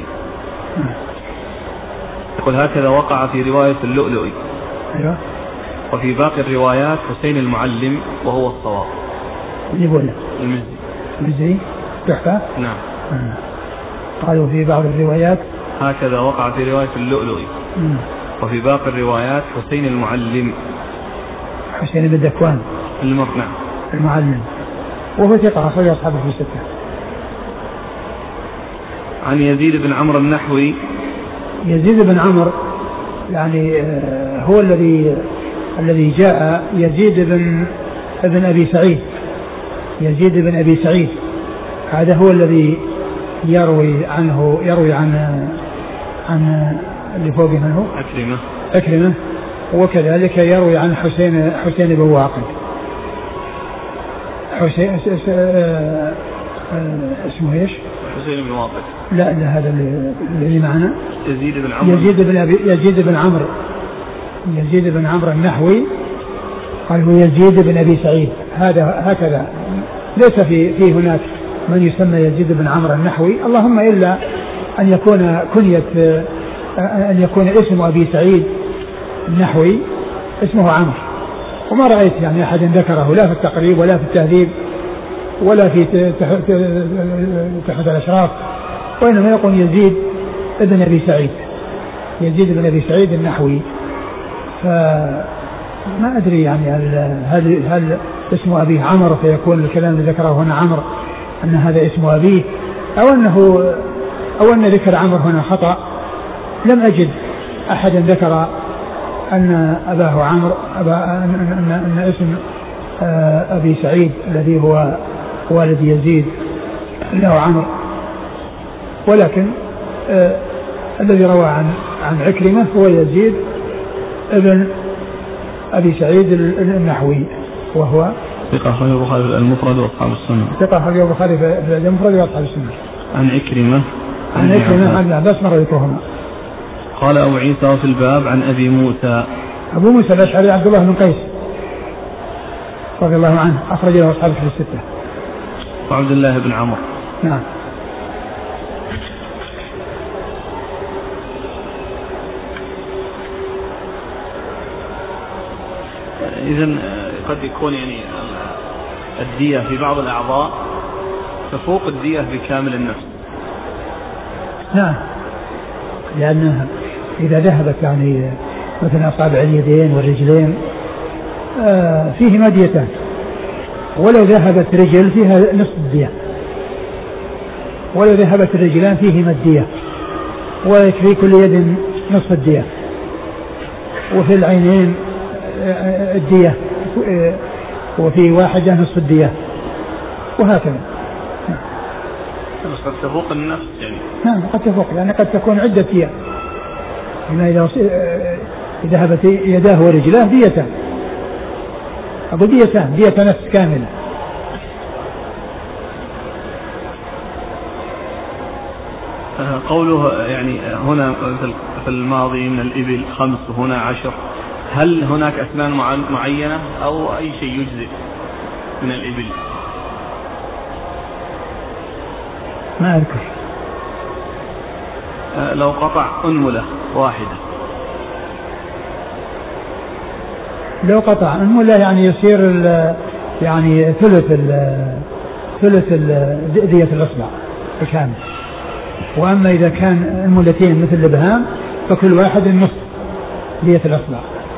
Speaker 1: يقول: هكذا وقع في رواية اللؤلؤي.
Speaker 2: أيوة.
Speaker 1: وفي باقي الروايات حسين المعلم وهو الصواب.
Speaker 2: يقول المزي تحفة.
Speaker 1: نعم.
Speaker 2: قالوا في بعض الروايات
Speaker 1: هكذا وقع في رواية اللؤلؤي. وفي باقي الروايات حسين المعلم،
Speaker 2: حسين بن دكوان
Speaker 1: نعم
Speaker 2: المعلم، وهو ثقة أخرج أصحابه في الستة.
Speaker 1: عن يزيد بن عمرو النحوي.
Speaker 2: يزيد بن عمرو يعني هو الذي جاء يزيد بن أبي سعيد. يزيد بن أبي سعيد هذا هو الذي يروي عن اللي فوق منه أكرمة، وكذلك يروي عن حسين بن واقد. اسمه ايش؟
Speaker 1: حسين بن واقد.
Speaker 2: لا هذا اللي معنا يزيد بن عمرو النحوي. قال هو يزيد بن أبي سعيد، هذا هكذا، ليس في هناك من يسمى يزيد بن عمرو النحوي، اللهم إلا أن يكون اسم أبي سعيد النحوي اسمه عمرو، وما رأيت يعني أحد ذكره لا في التقريب ولا في التهذيب ولا في تحت الأشراف، وإنما يقول يزيد بن أبي سعيد النحوي. فما أدري يعني هل اسم أبيه عمرو فيكون الكلام الذي ذكره هنا عمرو أن هذا اسم أبيه، أو أن ذكر عمرو هنا خطأ. لم أجد أحدا ذكر أن أباه عمرو أن اسم أبي سعيد الذي هو والد يزيد له عمرو، ولكن الذي روى عن عكرمة هو يزيد ابن أبي سعيد النحوي، وهو
Speaker 1: ثقة أخرجه البخاري في المفرد وأصحاب السنة.
Speaker 2: ثقة أخرجه البخاري في المفرد وأصحاب السنة.
Speaker 1: عن عكرمة
Speaker 2: عن عباس مرتهما.
Speaker 1: قال أبو عيسى في الباب عن أبي موسى
Speaker 2: الأشعري عبد الله بن قيس رضي الله عنه أخرج له أصحابه في الستة.
Speaker 1: وعبد الله بن عمرو.
Speaker 2: نعم.
Speaker 1: إذن قد يكون يعني الدية في بعض الأعضاء تفوق الدية بكامل النفس.
Speaker 2: نعم، لأنها إذا ذهبت يعني مثلا أصابع اليدين والرجلين فيهما ديتان، ولو ذهبت رجل فيها نصف الدية، ولو ذهبت الرجلان فيهما الدية، ويكفي كل يد نصف الدية، وفي العينين الدية، وفي واحدة نصف الدية، وهكذا.
Speaker 1: بس قد تفوق النفس يعني.
Speaker 2: نعم قد تفوق، يعني قد تكون عدة دية، بما إذا ذهبت يداه ورجلاه ديتان، أبو ديتان، دية نفس كاملة.
Speaker 1: قوله يعني هنا في الماضي من الإبل 5 وهنا 10، هل هناك أثمان معينة أو أي شيء يجزئ من الإبل؟
Speaker 2: ما أذكر.
Speaker 1: لو قطع أنملة واحدة،
Speaker 2: لو قطع أنملة يعني يصير يعني ثلث دية الأصبع الكامل. وأما إذا كان أنملتين مثل الإبهام فكل واحد نصف دية الأصبع.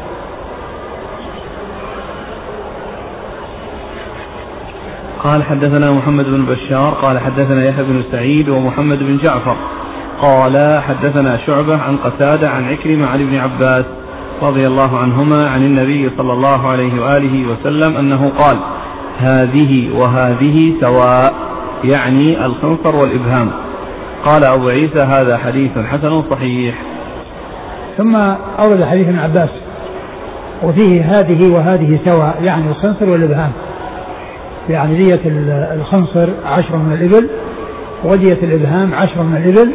Speaker 1: قال حدثنا محمد بن بشار قال حدثنا يحيى بن سعيد ومحمد بن جعفر قال حدثنا شعبة عن قتادة عن عكرمة عن ابن عباس رضي الله عنهما عن النبي صلى الله عليه وآله وسلم أنه قال: هذه وهذه سواء، يعني الخنصر والإبهام. قال أبو عيسى: هذا حديث حسن صحيح.
Speaker 2: ثم أورد حديث ابن عباس وفيه هذه وهذه سواء، يعني الخنصر والإبهام، يعني دية الخنصر 10 من الإبل ودية الإبهام 10 من الإبل.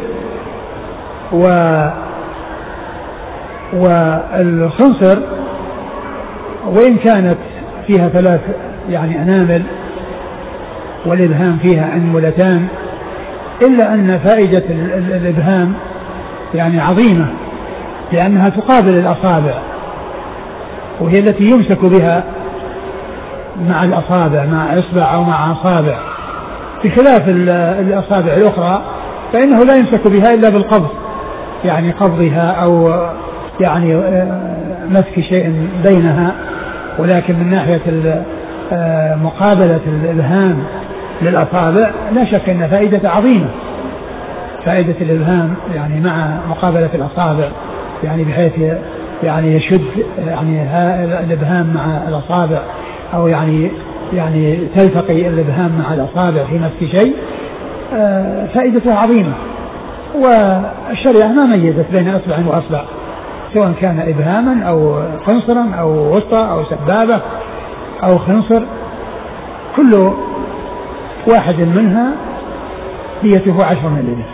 Speaker 2: والخنصر وإن كانت فيها 3 يعني أنامل والإبهام فيها أنملتان، إلا أن فائدة الإبهام يعني عظيمة، لأنها تقابل الأصابع وهي التي يمسك بها مع الأصابع، مع إصبع أو مع أصابع، بخلاف الأصابع الأخرى فإنه لا يمسك بها إلا بالقبض، يعني قبضها أو يعني مسك شيء بينها. ولكن من ناحية مقابلة الإبهام للأصابع لا شك أن فائدة عظيمة، فائدة الإبهام يعني مع مقابلة الأصابع، يعني بحيث يعني يشد يعني الإبهام مع الأصابع، أو يعني تلتقي الإبهام مع الأصابع في مسك شيء، فائدته عظيمة. والشريعة ما ميزت بين أصبع وأصبع، سواء كان إبهاما أو خنصرا أو وسطى أو سبابة أو خنصر، كل واحد منها ديته 10 من الإبل.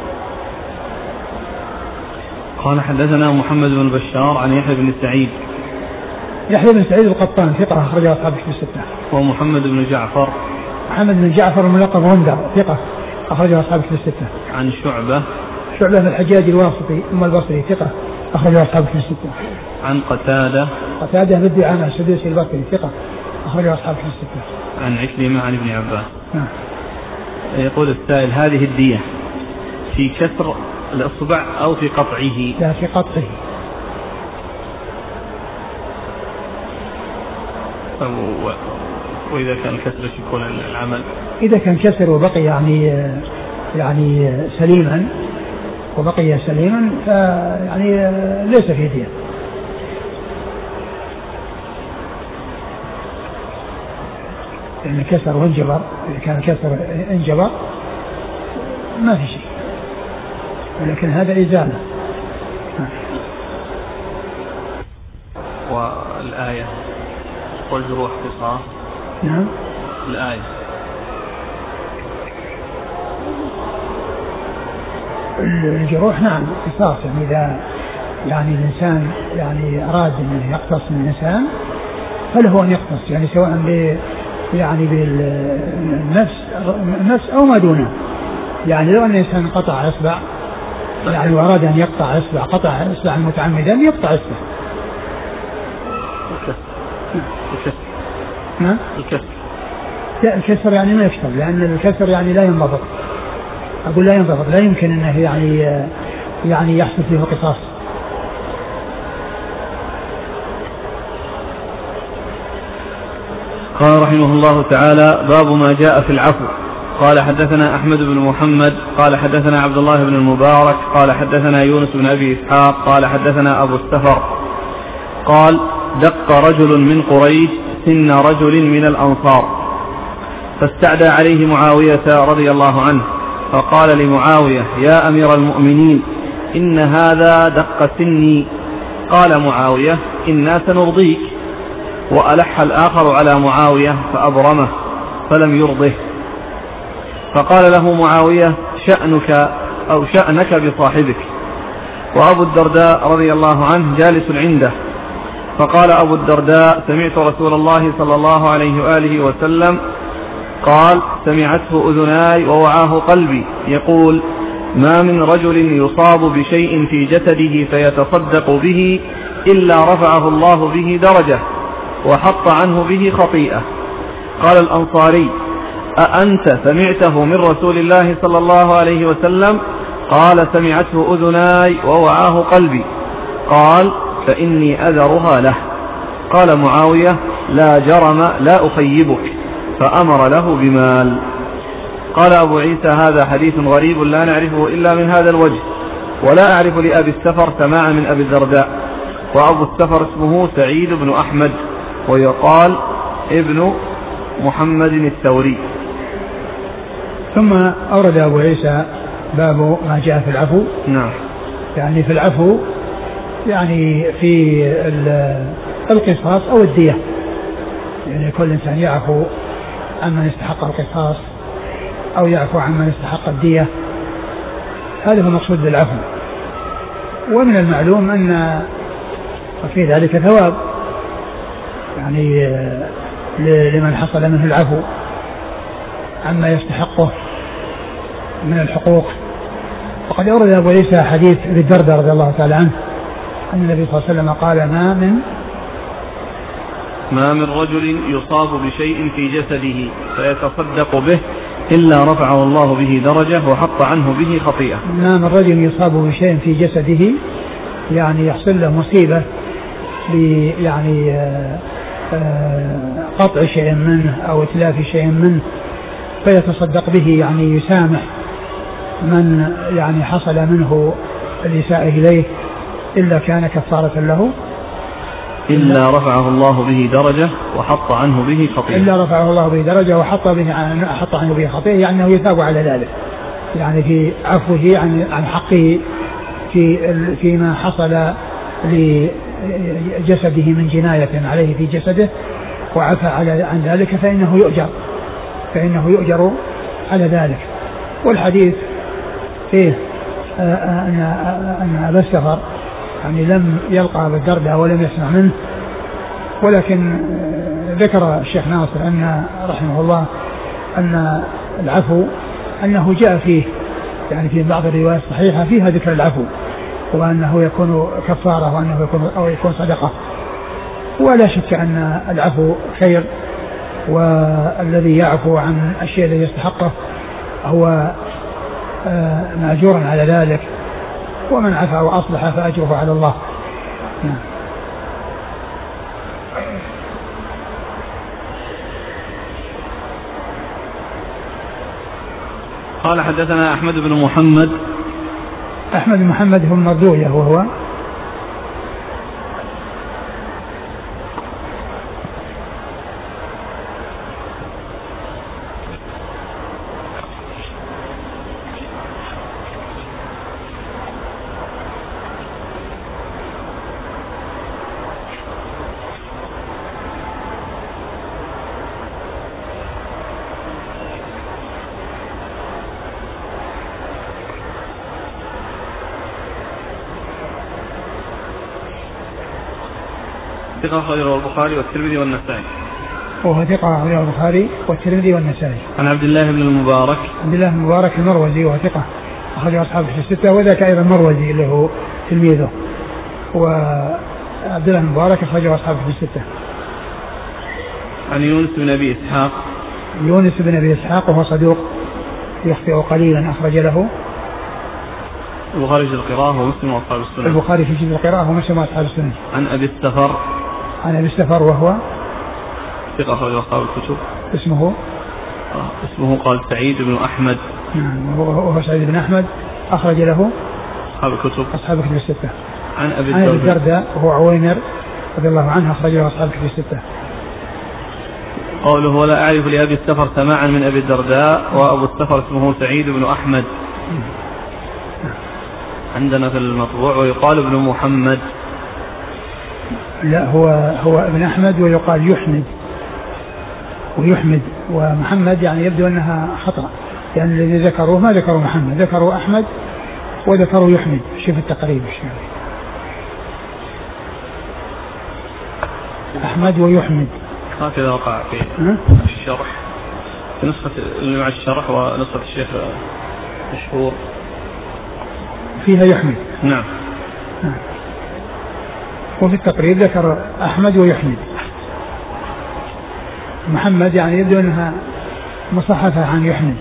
Speaker 1: قال حدثنا محمد بن بشار عن يحيى بن سعيد.
Speaker 2: يحيى بن سعيد القطان ثقة أخرجه أصحاب الكتب الستة.
Speaker 1: ومحمد بن جعفر.
Speaker 2: محمد بن جعفر الملقب غندر ثقة أخرجه أصحاب الكتب الستة.
Speaker 1: عن شعبة.
Speaker 2: شعبة بن الحجاج الواسطي ثم البصري ثقة أخرجه أصحاب الكتب الستة.
Speaker 1: عن قتادة.
Speaker 2: قتادة بن دعامة السدوسي البصري ثقة أخرجه أصحاب الكتب الستة.
Speaker 1: عن عكرمة عن ابن عباس. يقول السائل: هذه الدية في كسر الإصبع أو في قطعه؟
Speaker 2: لا، في قطعه.
Speaker 1: وإذا كان كسر يكون العمل؟
Speaker 2: إذا كان كسر وبقي يعني سليما، وبقي سليما فيعني ليس في دية. لأن كسر وانجبر، إذا كان كسر انجبر ما في شيء، ولكن هذا إزالة.
Speaker 1: والآية والجروح قصاص.
Speaker 2: نعم.
Speaker 1: الآية
Speaker 2: الجروح نعم قصاص، يعني إذا يعني الإنسان يعني أراد أن يقتص من الإنسان فله أن يقتص، يعني سواء يعني بالنفس أو ما دونه. يعني لو أن الإنسان قطع إصبع يعني وأراد أن يقطع إصبع، قطع إصبع متعمدا يقطع إصبع. نعم
Speaker 1: الكسر.
Speaker 2: لا الكسر يعني ما يكتب، لأن الكسر يعني لا ينضبط. أقول لا ينضبط، لا يمكن أنه يعني يحصل فيه قصاص.
Speaker 1: قال رحمه الله تعالى: باب ما جاء في العفو. قال حدثنا أحمد بن محمد قال حدثنا عبد الله بن المبارك قال حدثنا يونس بن أبي إسحاق قال حدثنا أبو السفر قال: دق رجل من قريش سن رجل من الأنصار فاستعدى عليه معاوية رضي الله عنه، فقال لمعاوية: يا أمير المؤمنين، إن هذا دق سني. قال معاوية: إنا سنرضيك. وألح الآخر على معاوية فأبرمه فلم يرضه، فقال له معاوية: شأنك أو شأنك بصاحبك. وأبو الدرداء رضي الله عنه جالس عنده، فقال أبو الدرداء: سمعت رسول الله صلى الله عليه وآله وسلم قال: سمعته أذناي ووعاه قلبي يقول: ما من رجل يصاب بشيء في جسده فيتصدق به إلا رفعه الله به درجة وحط عنه به خطيئة. قال الأنصاري: أأنت سمعته من رسول الله صلى الله عليه وسلم؟ قال: سمعته أذناي ووعاه قلبي. قال: فإني أذرها له. قال معاوية: لا جرم، لا أخيبك. فأمر له بمال. قال أبو عيسى: هذا حديث غريب لا نعرفه إلا من هذا الوجه، ولا أعرف لأبي السفر سماعا من أبي الدرداء. وأبو السفر اسمه سعيد بن أحمد، ويقال ابن محمد الثوري.
Speaker 2: ثم أورد أبو عيسى باب ما جاء في العفو.
Speaker 1: نعم.
Speaker 2: يعني في العفو يعني في القصاص أو الدية، يعني كل إنسان يعفو عمن يستحق القصاص أو يعفو عمن يستحق الدية، هذا هو المقصود بالعفو. ومن المعلوم أن في ذلك ثواب يعني لمن حصل منه العفو عما يستحقه من الحقوق. وقد أورد أبو عيسى حديث أبي الدرداء رضي الله تعالى عنه أن النبي صلى الله عليه وسلم قال:
Speaker 1: ما من رجل يصاب بشيء في جسده فيتصدق به إلا رفعه الله به درجة وحط عنه به خطيئة.
Speaker 2: ما من رجل يصاب بشيء في جسده يعني يحصل له مصيبة يعني قطع شيء منه أو إتلاف شيء منه فيتصدق به، يعني يسامح من يعني حصل منه الإساءة إليه إلا كان كفارة له،
Speaker 1: إلا رفعه الله به درجة وحط عنه به خطيئة.
Speaker 2: إلا رفعه الله به درجة وحط عنه به خطيئة، يعني أنه يثاب على ذلك، يعني في عفوه عن حقه فيما حصل لجسده من جناية عليه في جسده وعفى عن ذلك فإنه يؤجر على ذلك. والحديث فيه أن أبا السفر يعني لم يلقى أبا الدرداء ولم يسمع منه، ولكن ذكر الشيخ ناصر أن رحمه الله أن العفو أنه جاء فيه يعني في بعض الروايات الصحيحة فيها ذكر العفو، وأنه يكون كفارة وأنه يكون صدقة. ولا شك أن العفو خير، والذي يعفو عن الشيء الذي يستحقه هو مأجور على ذلك، ومن عفا وأصلح فأجره على الله.
Speaker 1: قال حدثنا أحمد بن محمد.
Speaker 2: أحمد بن محمد هو المرضوية، وهو
Speaker 1: ثقة أخرجه البخاري والترمذي والنسائي.
Speaker 2: وهو ثقة أخرجه البخاري والترمذي والنسائي.
Speaker 1: عن عبد الله بن المبارك.
Speaker 2: عبد الله بن المبارك المروزي وهو ثقة أخرجه أصحابه في الستة، وذاك أيضا المروزي اللي هو تلميذه، وعبد الله بن المبارك أخرجه أصحابه في الستة.
Speaker 1: عن يونس بن أبي إسحاق.
Speaker 2: يونس بن أبي إسحاق وهو صدوق يخطئ قليلا، أخرج له
Speaker 1: البخاري في القراءة ومسلم وأصحاب السنن.
Speaker 2: البخاري في القراءة ومسلم وأصحاب السنن.
Speaker 1: عن أبي السفر.
Speaker 2: عن أبي السفر وهو
Speaker 1: ثقة أخرج أصحاب الكتب.
Speaker 2: اسمه
Speaker 1: قال سعيد بن أحمد.
Speaker 2: وهو سعيد بن أحمد، أخرج له
Speaker 1: أصحاب الكتب
Speaker 2: الستة.
Speaker 1: عن أبي
Speaker 2: الدرداء وهو عويمر رضي الله عنه، أخرج له أصحاب الكتب الستة.
Speaker 1: قوله ولا أعرف لأبي السفر سماعا من أبي الدرداء، وأبو السفر اسمه سعيد بن أحمد عندنا في المطبوع، ويقال ابن محمد.
Speaker 2: لا، هو ابن أحمد ويقال يحمد ومحمد، يعني يبدو أنها خطأ، يعني الذي ذكروه ما ذكروا محمد، ذكروا أحمد وذكروا يحمد. شوف التقريب أحمد ويحمد
Speaker 1: هكذا وقع في الشرح، في نسخة اللي مع الشرح ونسخة الشيخ مشهور
Speaker 2: فيها يحمد.
Speaker 1: نعم.
Speaker 2: وفي التقريب ذكر أحمد ويحمد. محمد يعني يبدو أنها مصحفة عن يحمد.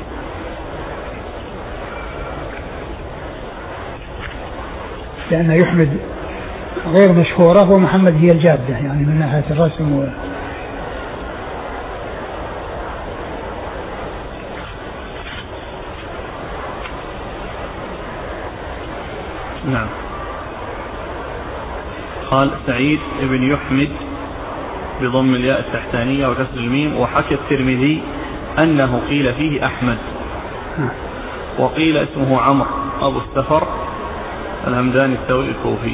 Speaker 2: لأن يحمد غير مشهورة ومحمد هي الجادة، يعني من ناحية الرسم
Speaker 1: نعم. قال سعيد بن يحمد بضم الياء التحتانية وكسر الميم. وحكى الترمذي أنه قيل فيه أحمد، وقيل اسمه عمرو أبو السفر الهمداني الثوري الكوفي.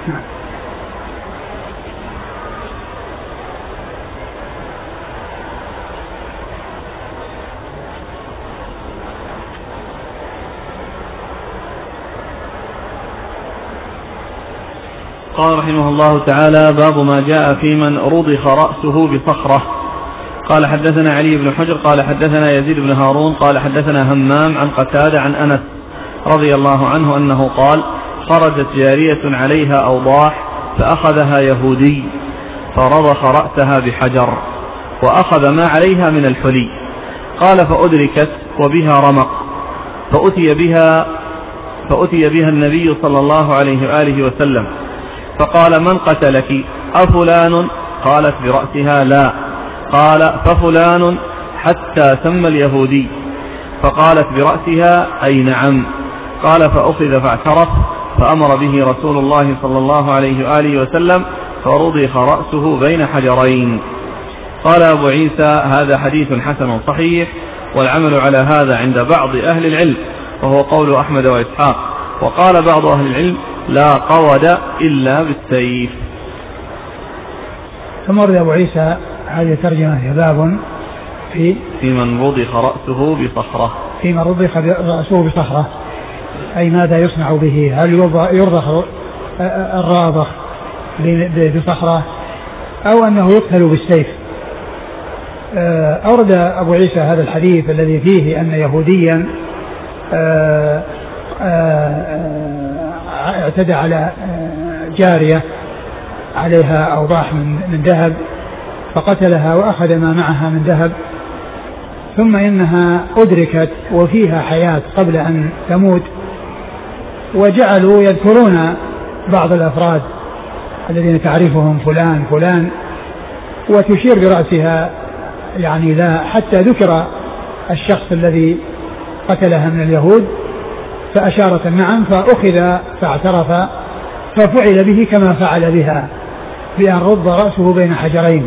Speaker 1: قال رحمه الله تعالى باب ما جاء في من رضخ رأسه بصخرة. قال حدثنا علي بن حجر قال حدثنا يزيد بن هارون قال حدثنا همام عن قتادة عن أنس رضي الله عنه أنه قال خرجت جارية عليها أوضاح فأخذها يهودي فرضخ رأسها بحجر وأخذ ما عليها من الحلي. قال فأدركت وبها رمق فأتي بها النبي صلى الله عليه وآله وسلم فقال من قتلك أفلان؟ قالت برأسها لا. قال ففلان؟ حتى سمى اليهودي. فقالت برأسها أي نعم. قال فأخذ فاعترف فأمر به رسول الله صلى الله عليه وآله وسلم فرضخ رأسه بين حجرين. قال أبو عيسى هذا حديث حسن صحيح، والعمل على هذا عند بعض أهل العلم وهو قول أحمد وإسحاق. وقال بعض أهل العلم لا قود إلا بالسيف.
Speaker 2: ثم ورد أبو عيسى هذه ترجمة باب في
Speaker 1: من رضخ رأسه بصخرة.
Speaker 2: في من رضخ رأسه بصخرة، أي ماذا يصنع به؟ هل يرضخ الراضخ بصخرة أو أنه يقتل بالسيف؟ أورد أبو عيسى هذا الحديث الذي فيه أن يهوديا اعتدى على جارية عليها أوضاح من ذهب فقتلها وأخذ ما معها من ذهب، ثم إنها أدركت وفيها حياة قبل أن تموت، وجعلوا يذكرون بعض الأفراد الذين تعرفهم فلان فلان وتشير برأسها يعني لا، حتى ذكر الشخص الذي قتلها من اليهود فأشارت نعم، فأخذ فاعترف ففعل به كما فعل بها بأن رض رأسه بين حجرين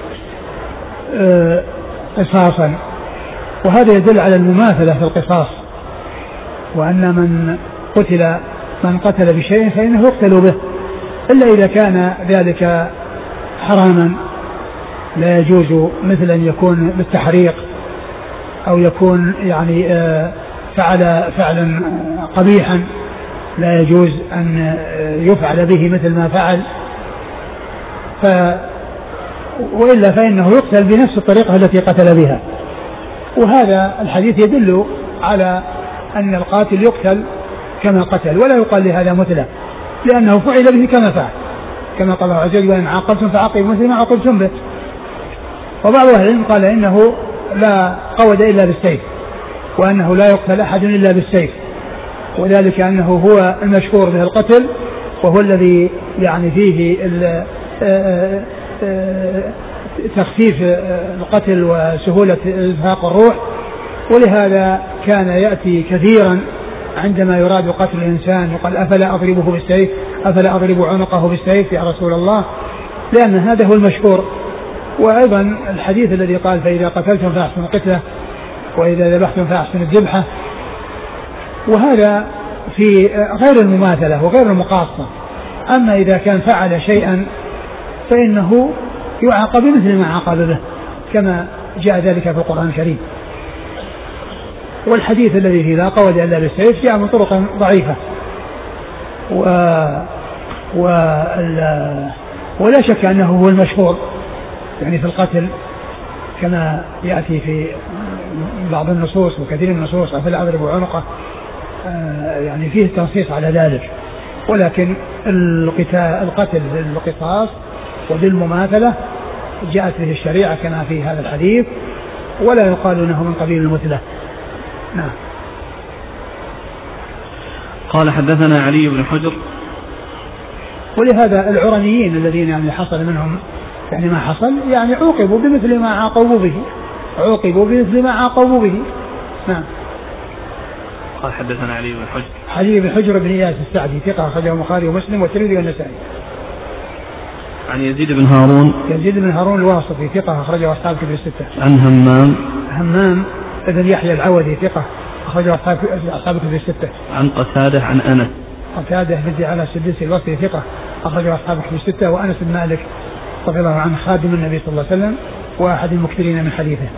Speaker 2: قصاصا. وهذا يدل على المماثلة في القصاص، وأن من قتل بشيء فإنه يقتل به، إلا إذا كان ذلك حراما لا يجوز، مثل أن يكون بالتحريق أو يكون يعني فعلا قبيحا لا يجوز أن يفعل به مثل ما فعل، وإلا فإنه يقتل بنفس الطريقة التي قتل بها. وهذا الحديث يدل على أن القاتل يقتل كما قتل، ولا يقال لهذا مثله، لأنه فعل به كما فعل، كما قال الله عز وجل إن عاقبتم فعاقبوا مثل ما عاقبتم به. وبعض أهل العلم قال إنه لا قود إلا بالسيف، وأنه لا يقتل أحد إلا بالسيف، وذلك أنه هو المشهور به القتل، وهو الذي يعني فيه تخفيف القتل وسهولة إزهاق الروح. ولهذا كان يأتي كثيرا عندما يراد قتل الإنسان يقال أفلا أضربه بالسيف، أفلا أضرب عنقه بالسيف يا رسول الله، لأن هذا هو المشهور. وأيضا الحديث الذي قال فإذا قتلتم فأحسنوا القتلة وإذا ذبحتم فأحسنوا الذبحة، وهذا في غير المماثلة وغير المقاصة. أما إذا كان فعل شيئا فإنه يعاقب مثل ما عاقب به كما جاء ذلك في القرآن الكريم. والحديث الذي فيه لا قود إلا بالسيف جاء من طرق ضعيفة، ولا شك أنه هو المشهور يعني في القتل، كما يأتي في بعض النصوص وكثير من النصوص أفلا أضرب عنقه، يعني فيه تنصيص على ذلك. ولكن القتل بالقصاص وبالمماثلة جاءت به الشريعة كما في هذا الحديث، ولا يقال انه من قبيل المثلة. نعم.
Speaker 1: قال حدثنا علي بن حجر.
Speaker 2: ولهذا العرنيين الذين يعني حصل منهم يعني ما حصل يعني عوقبوا بمثل ما عاقبوا به، نعم.
Speaker 1: قال حدثنا علي بن حجر.
Speaker 2: علي بن حجر بن إياس السعدي ثقة أخرجه البخاري ومسلم والترمذي والنسائي.
Speaker 1: عن يزيد بن هارون.
Speaker 2: يزيد بن هارون الواسطي ثقة أخرجه أصحاب كتب الستة.
Speaker 1: عن
Speaker 2: همام ابن يحيى العودي ثقة أخرجه أصحاب كتب الستة.
Speaker 1: عن قتادة عن أنس.
Speaker 2: قتادة بن على السدوسي البصري ثقة أخرجه أصحاب كتب الستة. وأنس بن مالك رضي الله عنه خادم النبي صلى الله عليه وسلم وأحد المكثرين من حديثه.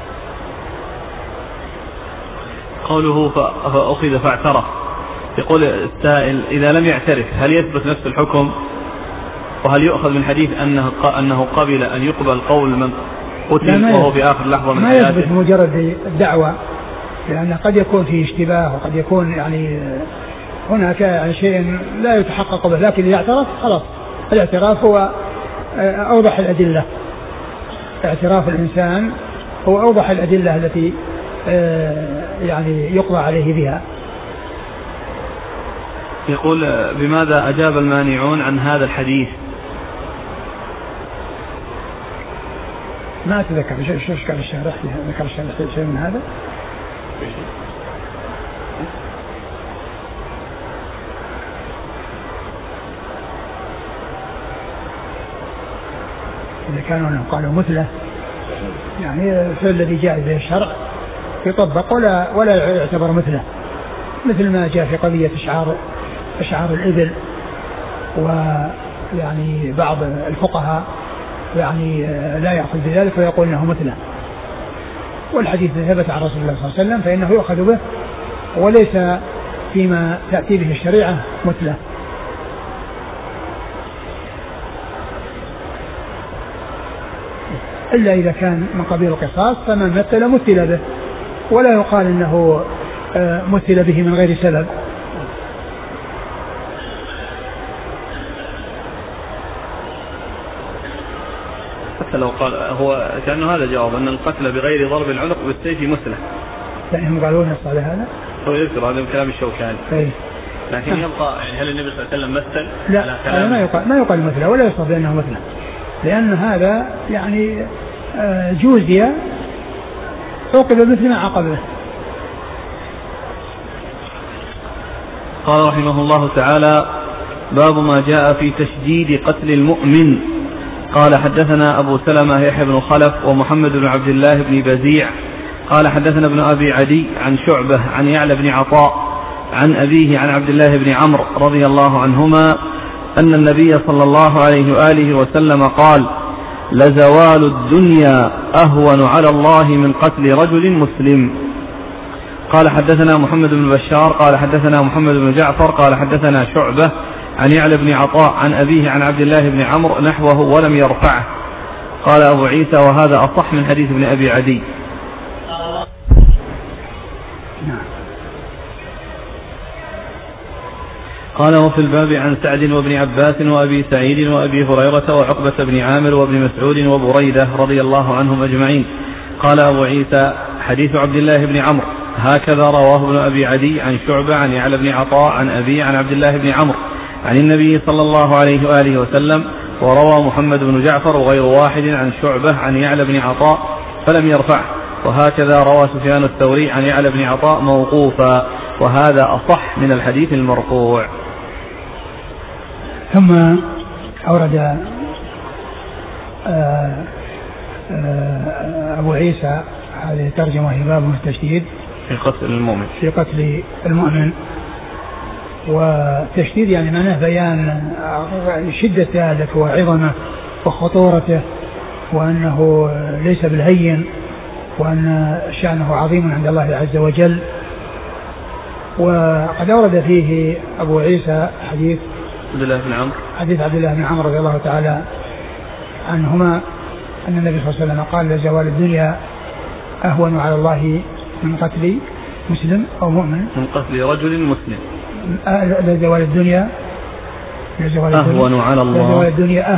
Speaker 1: قوله فأخذ فاعترف، يقول السائل إذا لم يعترف هل يثبت نفس الحكم؟ وهل يؤخذ من حديث أنه قبل أن يقبل قول من قتل وهو في آخر لحظة من حياته؟
Speaker 2: ما يثبت مجرد الدعوة، لأن قد يكون فيه اشتباه وقد يكون يعني هناك يعني شيء لا يتحقق به، لكن إذا اعترف خلاص. الاعتراف هو أوضح الأدلة، اعتراف الإنسان هو أوضح الأدلة التي يعني يقضى عليه بها.
Speaker 1: يقول بماذا أجاب المانعون عن هذا الحديث؟
Speaker 2: ما أتذكر شو قال الشارح، ذكر الشارح شيء من هذا؟ إذا كانوا قالوا مثله يعني فالذي جاء به الشرع يطبق ولا يعتبر مثله، مثل ما جاء في قضية إشعار الإبل، ويعني بعض الفقهاء يعني لا يأخذ بذلك ويقول إنه مثله، والحديث ثبت عن رسول الله صلى الله عليه وسلم فإنه يؤخذ به وليس فيما تأتي به الشريعة مثله. إلا إذا كان من قبيل القصاص فمن مثل به، ولا يقال إنه مثل به من غير سبب.
Speaker 1: حتى لو قال هو كأنه هذا جواب أن القتل بغير ضرب العنق بالسيف مثله،
Speaker 2: لأنهم قالوا نص على هذا.
Speaker 1: هو يذكر هذا من كلام الشوكاني. لكن يبقى يعني هل النبي صلى الله عليه وسلم مثل؟
Speaker 2: لا، هذا ما يقال مثله ولا يصف بأنه مثله، لأن هذا يعني جوزية عوقب مثل ما عاقبه.
Speaker 1: قال رحمه الله تعالى: باب ما جاء في تشديد قتل المؤمن. قال حدثنا أبو سلمة يحيى بن خلف ومحمد بن عبد الله بن بزيع قال حدثنا ابن أبي عدي عن شعبة عن يعلى بن عطاء عن أبيه عن عبد الله بن عمرو رضي الله عنهما أن النبي صلى الله عليه وآله وسلم قال: لزوال الدنيا أهون على الله من قتل رجل مسلم. قال حدثنا محمد بن بشار قال حدثنا محمد بن جعفر قال حدثنا شعبة عن يعلى بن عطاء عن أبيه عن عبد الله بن عمرو نحوه ولم يرفعه. قال أبو عيسى: وهذا أصح من حديث ابن أبي عدي. قال وفي الباب عن سعد وابن عباس وأبي سعيد وأبي هريرة وعقبة بن عامر وابن مسعود وبريدة رضي الله عنهم أجمعين. قال أبو عيسى حديث عبد الله بن عمرو هكذا رواه ابن أبي عدي عن شعبة عن يعلى بن عطاء عن أبي عن عبد الله بن عمرو عن النبي صلى الله عليه وآله وسلم. وروى محمد بن جعفر وغير واحد عن شعبة عن يعلى بن عطاء فلم يرفعه. وهكذا روى سفيان الثوري عن يعلى بن عطاء موقوفا، وهذا أصح من الحديث المرفوع.
Speaker 2: ثم أورد أبو عيسى هذه الترجمة هي باب التشديد
Speaker 1: في قتل المؤمن.
Speaker 2: والتشديد يعني معناه بيان شدة ذلك وعظمه وخطورته، وأنه ليس بالهين، وأن شأنه عظيم عند الله عز وجل. وقد أورد فيه أبو عيسى حديث عبد الله بن عمرو رضي الله تعالى عنهما أن النبي صلى الله عليه وسلم قال لزوال الدنيا أهون على الله من قتل مسلم أو مؤمن،
Speaker 1: من قتل رجل مسلم.
Speaker 2: لزوال الدنيا
Speaker 1: أهون على الله،
Speaker 2: لزوال الدنيا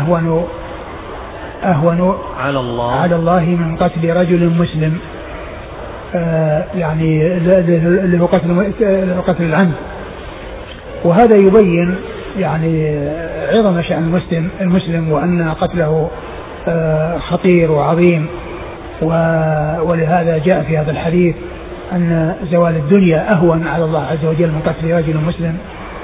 Speaker 2: أهون على الله من قتل رجل مسلم، يعني اللي هو قتل العمد. وهذا يبين يعني عظم شأن المسلم وأن قتله خطير وعظيم. ولهذا جاء في هذا الحديث أن زوال الدنيا أهون على الله عز وجل من قتل رجل مسلم.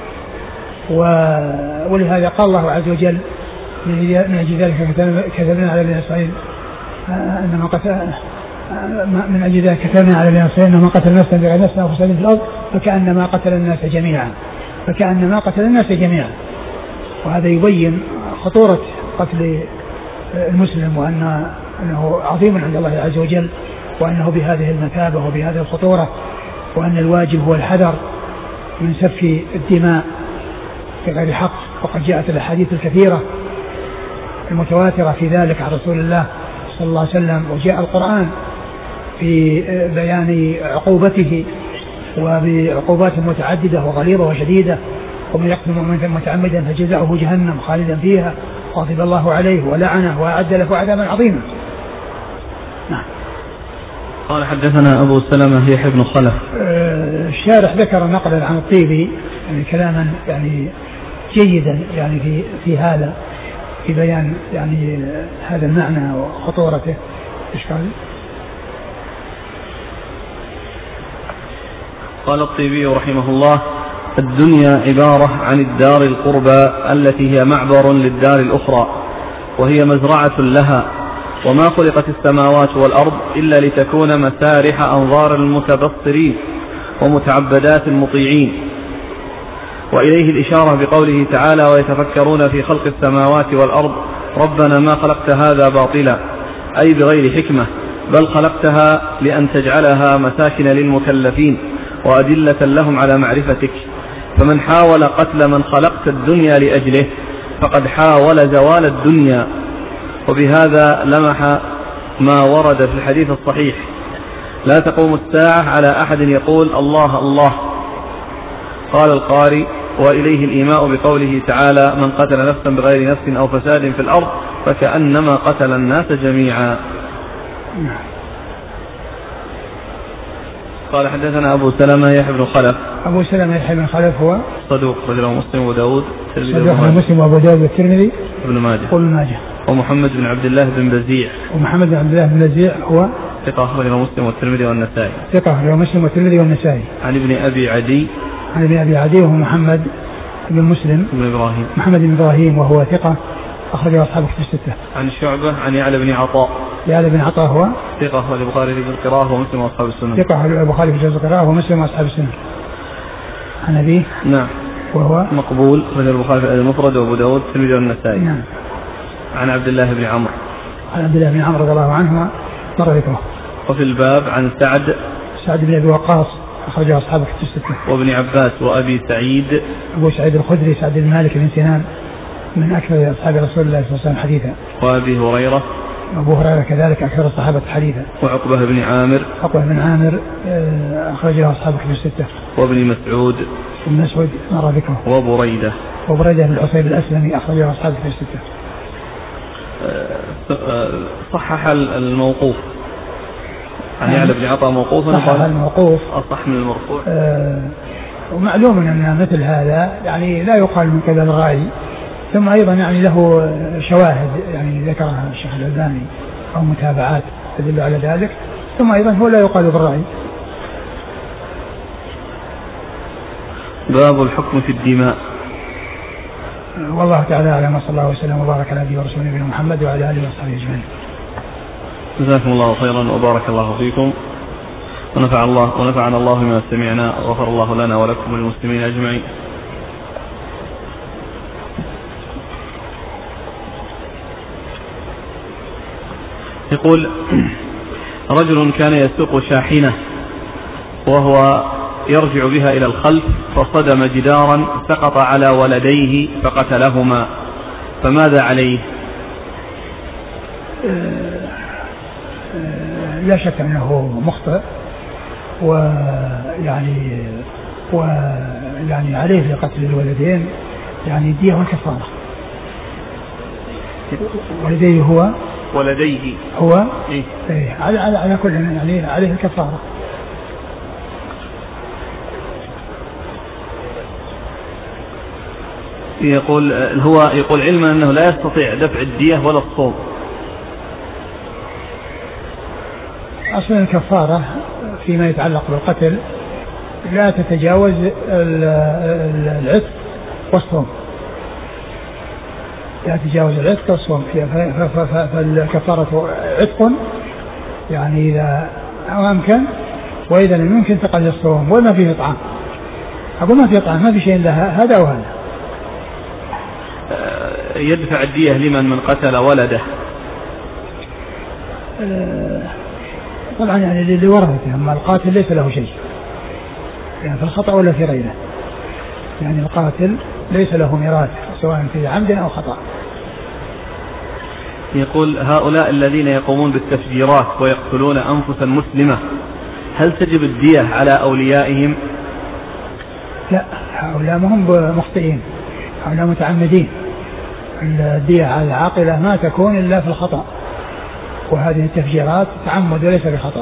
Speaker 2: ولهذا قال الله عز وجل من أجل ذلك كتبنا على بني إسرائيل من أجل ذلك كتبنا على بني إسرائيل أنه من قتل نفسا بغير نفس أو فساد في الأرض فكأنما قتل الناس جميعا. وهذا يبين خطورة قتل المسلم، وأنه عظيم عند الله عز وجل، وأنه بهذه المثابة وبهذه الخطورة، وأن الواجب هو الحذر من سفك الدماء بغير حق. وقد جاءت الأحاديث الكثيرة المتواترة في ذلك عن رسول الله صلى الله عليه وسلم، وجاء القرآن في بيان عقوبته وبعقوبات متعددة وغليظة وشديدة. ومن يقتل مؤمنا متعمدا فجزاؤه جهنم خالدا فيها غضب الله عليه ولعنه وأعد له عذابا عظيما. نعم.
Speaker 1: قال حدثنا أبو سلمة يحيى بن خلف.
Speaker 2: الشارح ذكر نقلا عن الطيبي يعني كلاما يعني جيدا يعني في هذا، في بيان يعني هذا المعنى وخطورته.
Speaker 1: قال الطيبي رحمه الله: الدنيا عبارة عن الدار القربى التي هي معبر للدار الأخرى، وهي مزرعة لها، وما خلقت السماوات والأرض إلا لتكون مسارح أنظار المتبصرين ومتعبدات المطيعين. وإليه الإشارة بقوله تعالى: ويتفكرون في خلق السماوات والأرض ربنا ما خلقت هذا باطلا، أي بغير حكمة، بل خلقتها لأن تجعلها مساكن للمكلفين وأدلة لهم على معرفتك. فمن حاول قتل من خلقت الدنيا لأجله فقد حاول زوال الدنيا. وبهذا لمح ما ورد في الحديث الصحيح: لا تقوم الساعة على أحد يقول الله الله. قال القاري: وإليه الإيماء بقوله تعالى: من قتل نفسا بغير نفس أو فساد في الأرض فكأنما قتل الناس جميعا. قال حدثنا أبو سلمة يحيى بن خلف.
Speaker 2: أبو سلمة يحيى بن خلف هو صدوق،
Speaker 1: رجله مسلم وداود
Speaker 2: مسلم وأبو داود والترمذي
Speaker 1: ابن ماجه. ومحمد بن عبد الله بن بزيع.
Speaker 2: ومحمد بن عبد الله بن بزيع هو
Speaker 1: ثقة، رجله مسلم والترمذي والنسائي.
Speaker 2: ثقة، رجله مسلم والترمذي والنسائي.
Speaker 1: عن ابن أبي عدي
Speaker 2: وهو محمد بن مسلم
Speaker 1: بن إبراهيم.
Speaker 2: محمد بن إبراهيم وهو ثقة، أخرجه أصحاب الكتب الستة.
Speaker 1: عن شعبة عن يعلى بن عطاء.
Speaker 2: يعلى بن عطاء هو
Speaker 1: ثقة، أخرج البخاري في القراءة ومسلم وأصحاب السنن.
Speaker 2: ثقة، أخرج البخاري في القراءة ومسلم وأصحاب السنن. عن أبيه
Speaker 1: نعم
Speaker 2: وهو
Speaker 1: مقبول، أخرج البخاري في المفرد وأبو داود والترمذي والنسائي.
Speaker 2: نعم.
Speaker 1: عن عبد الله بن عمرو.
Speaker 2: عن عبد الله بن عمرو رضي الله عنهما مر ذكره.
Speaker 1: وفي الباب عن سعد
Speaker 2: بن أبي وقاص، أخرجه أصحاب الكتب الستة.
Speaker 1: وابن عباس وأبي سعيد.
Speaker 2: أبو سعيد الخدري سعد بن مالك بن سنان من أكثر أصحاب رسول الله صلى الله عليه وسلم حديثا.
Speaker 1: وأبي هريرة.
Speaker 2: أبو هريرة كذلك أكثر الصحابة حديثا.
Speaker 1: وعقبة بن عامر.
Speaker 2: أخرج له أصحاب الكتب الستة.
Speaker 1: وابن مسعود.
Speaker 2: بن مسعود مر ذكره.
Speaker 1: وبريدة
Speaker 2: بن الحصيب الأسلمي أخرجه أصحابه في الستة.
Speaker 1: صحح الموقوف عن يعلى بن عطاء موقوفا.
Speaker 2: صحح الموقوف
Speaker 1: أصح من المرفوع.
Speaker 2: ومعلوم أن مثل هذا يعني لا يقال من كذا الغالي، ثم أيضا يعني له شواهد يعني ذكرها الشيخ الألباني أو متابعات تدل على ذلك، ثم أيضا هو لا يقال بالرأي.
Speaker 1: باب الحكم في الدماء.
Speaker 2: والله تعالى أعلم، وصلى الله وسلم وبارك على نبينا ورسوله نبينا محمد وعلى آله وصحبه أجمعين.
Speaker 1: جزاكم الله خيرا وبارك الله فيكم، ونفعنا الله بما سمعنا، وغفر الله لنا ولكم وللمسلمين أجمعين. يقول: رجل كان يسوق شاحنة وهو يرجع بها إلى الخلف، فصدم جدارا سقط على ولديه فقتلهما، فماذا عليه؟
Speaker 2: لا شك أنه مخطئ، ويعني عليه في قتل الولدين يعني الدية والكفارة. ولديه هو إيه على كل يعني عليه الكفارة.
Speaker 1: يقول علما أنه لا يستطيع دفع الدية ولا الصوم.
Speaker 2: أصلا الكفارة فيما يتعلق بالقتل لا تتجاوز العتق والصوم، فالكفارة عتق يعني إذا أمكن، وإذا لم يمكن تقل الصوم، وما فيه إطعام. أقول ما فيه إطعام، ما في شيء لها هذا وهذا.
Speaker 1: يدفع الدية لمن قتل ولده؟
Speaker 2: طبعا يعني لورثته، أما القاتل ليس له شيء يعني في الخطأ ولا في غيره، يعني القاتل ليس له ميراث سواء في عمد أو خطأ.
Speaker 1: يقول: هؤلاء الذين يقومون بالتفجيرات ويقتلون أنفسا مسلمة، هل تجب الدية على أوليائهم؟
Speaker 2: لا، هؤلاء ما هم مخطئين، هؤلاء متعمدين. الدية على العاقلة ما تكون إلا في الخطأ، وهذه التفجيرات تعمد وليس بخطأ.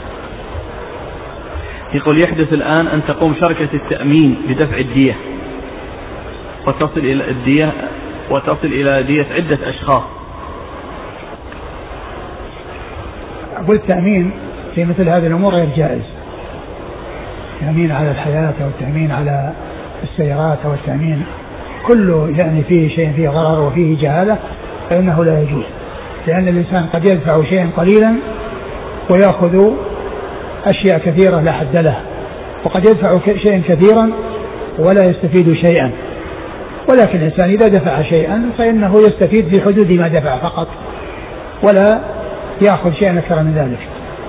Speaker 1: يقول: يحدث الآن أن تقوم شركة التأمين بدفع الدية وتصل إلى دية عدة أشخاص.
Speaker 2: أقول التأمين في مثل هذه الأمور غير جائز، التأمين على الحياة أو التأمين على السيارات أو التأمين كله يعني فيه شيء فيه ضرر وفيه جهالة، فإنه لا يجوز، لأن الإنسان قد يدفع شيئا قليلا ويأخذ أشياء كثيرة لا حد له، وقد يدفع شيئا كثيرا ولا يستفيد شيئا. ولكن الإنسان إذا دفع شيئا فإنه يستفيد في حدود ما دفع فقط، ولا يأخذ شيئا أكثر من ذلك.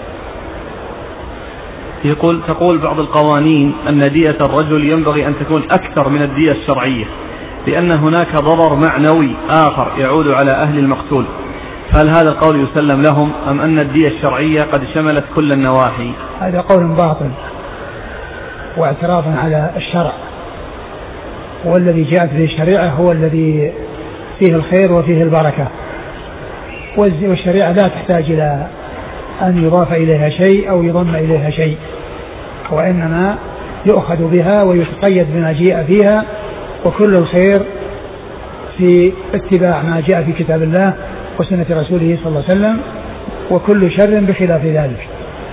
Speaker 1: تقول بعض القوانين أن دية الرجل ينبغي أن تكون أكثر من الدية الشرعية، لأن هناك ضرر معنوي آخر يعود على أهل المقتول، هل هذا القول يسلم لهم أم أن الدية الشرعية قد شملت كل النواحي؟
Speaker 2: هذا قول باطل واعتراضا على الشرع، والذي جاءت به الشريعة هو الذي فيه الخير وفيه البركة، والشريعة لا تحتاج إلى أن يضاف إليها شيء أو يضم إليها شيء، وإنما يؤخذ بها ويتقيد بما جاء فيها، وكل الخير في اتباع ما جاء في كتاب الله وسنة رسوله صلى الله عليه وسلم، وكل شر بخلاف ذلك.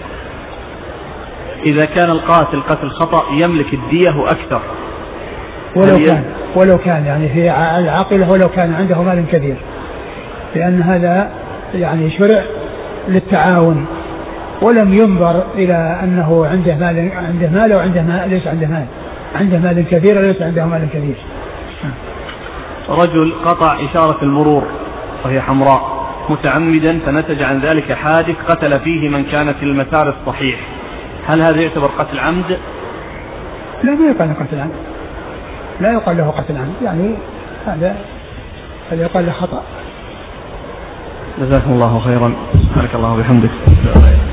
Speaker 1: إذا كان القاتل قتل خطأ يملك الدية أكثر
Speaker 2: ولو كان يعني في العاقلة ولو كان عنده مال كثير، لأن هذا يعني شرع للتعاون، ولم ينظر إلى أنه عنده مال أو ليس عنده مال، عنده مال كثير وليس عنده مال كثير.
Speaker 1: رجل قطع إشارة المرور وهي حمراء متعمدا، فنتج عن ذلك حادث قتل فيه من كان في المسار الصحيح، هل هذا يعتبر قتل عمد؟
Speaker 2: لا، ما يقال له قتل عمد، لا يقال له قتل عمد، يعني هذا يقال له خطأ.
Speaker 1: جزاكم الله خيرا، سبحانك الله وبحمدك.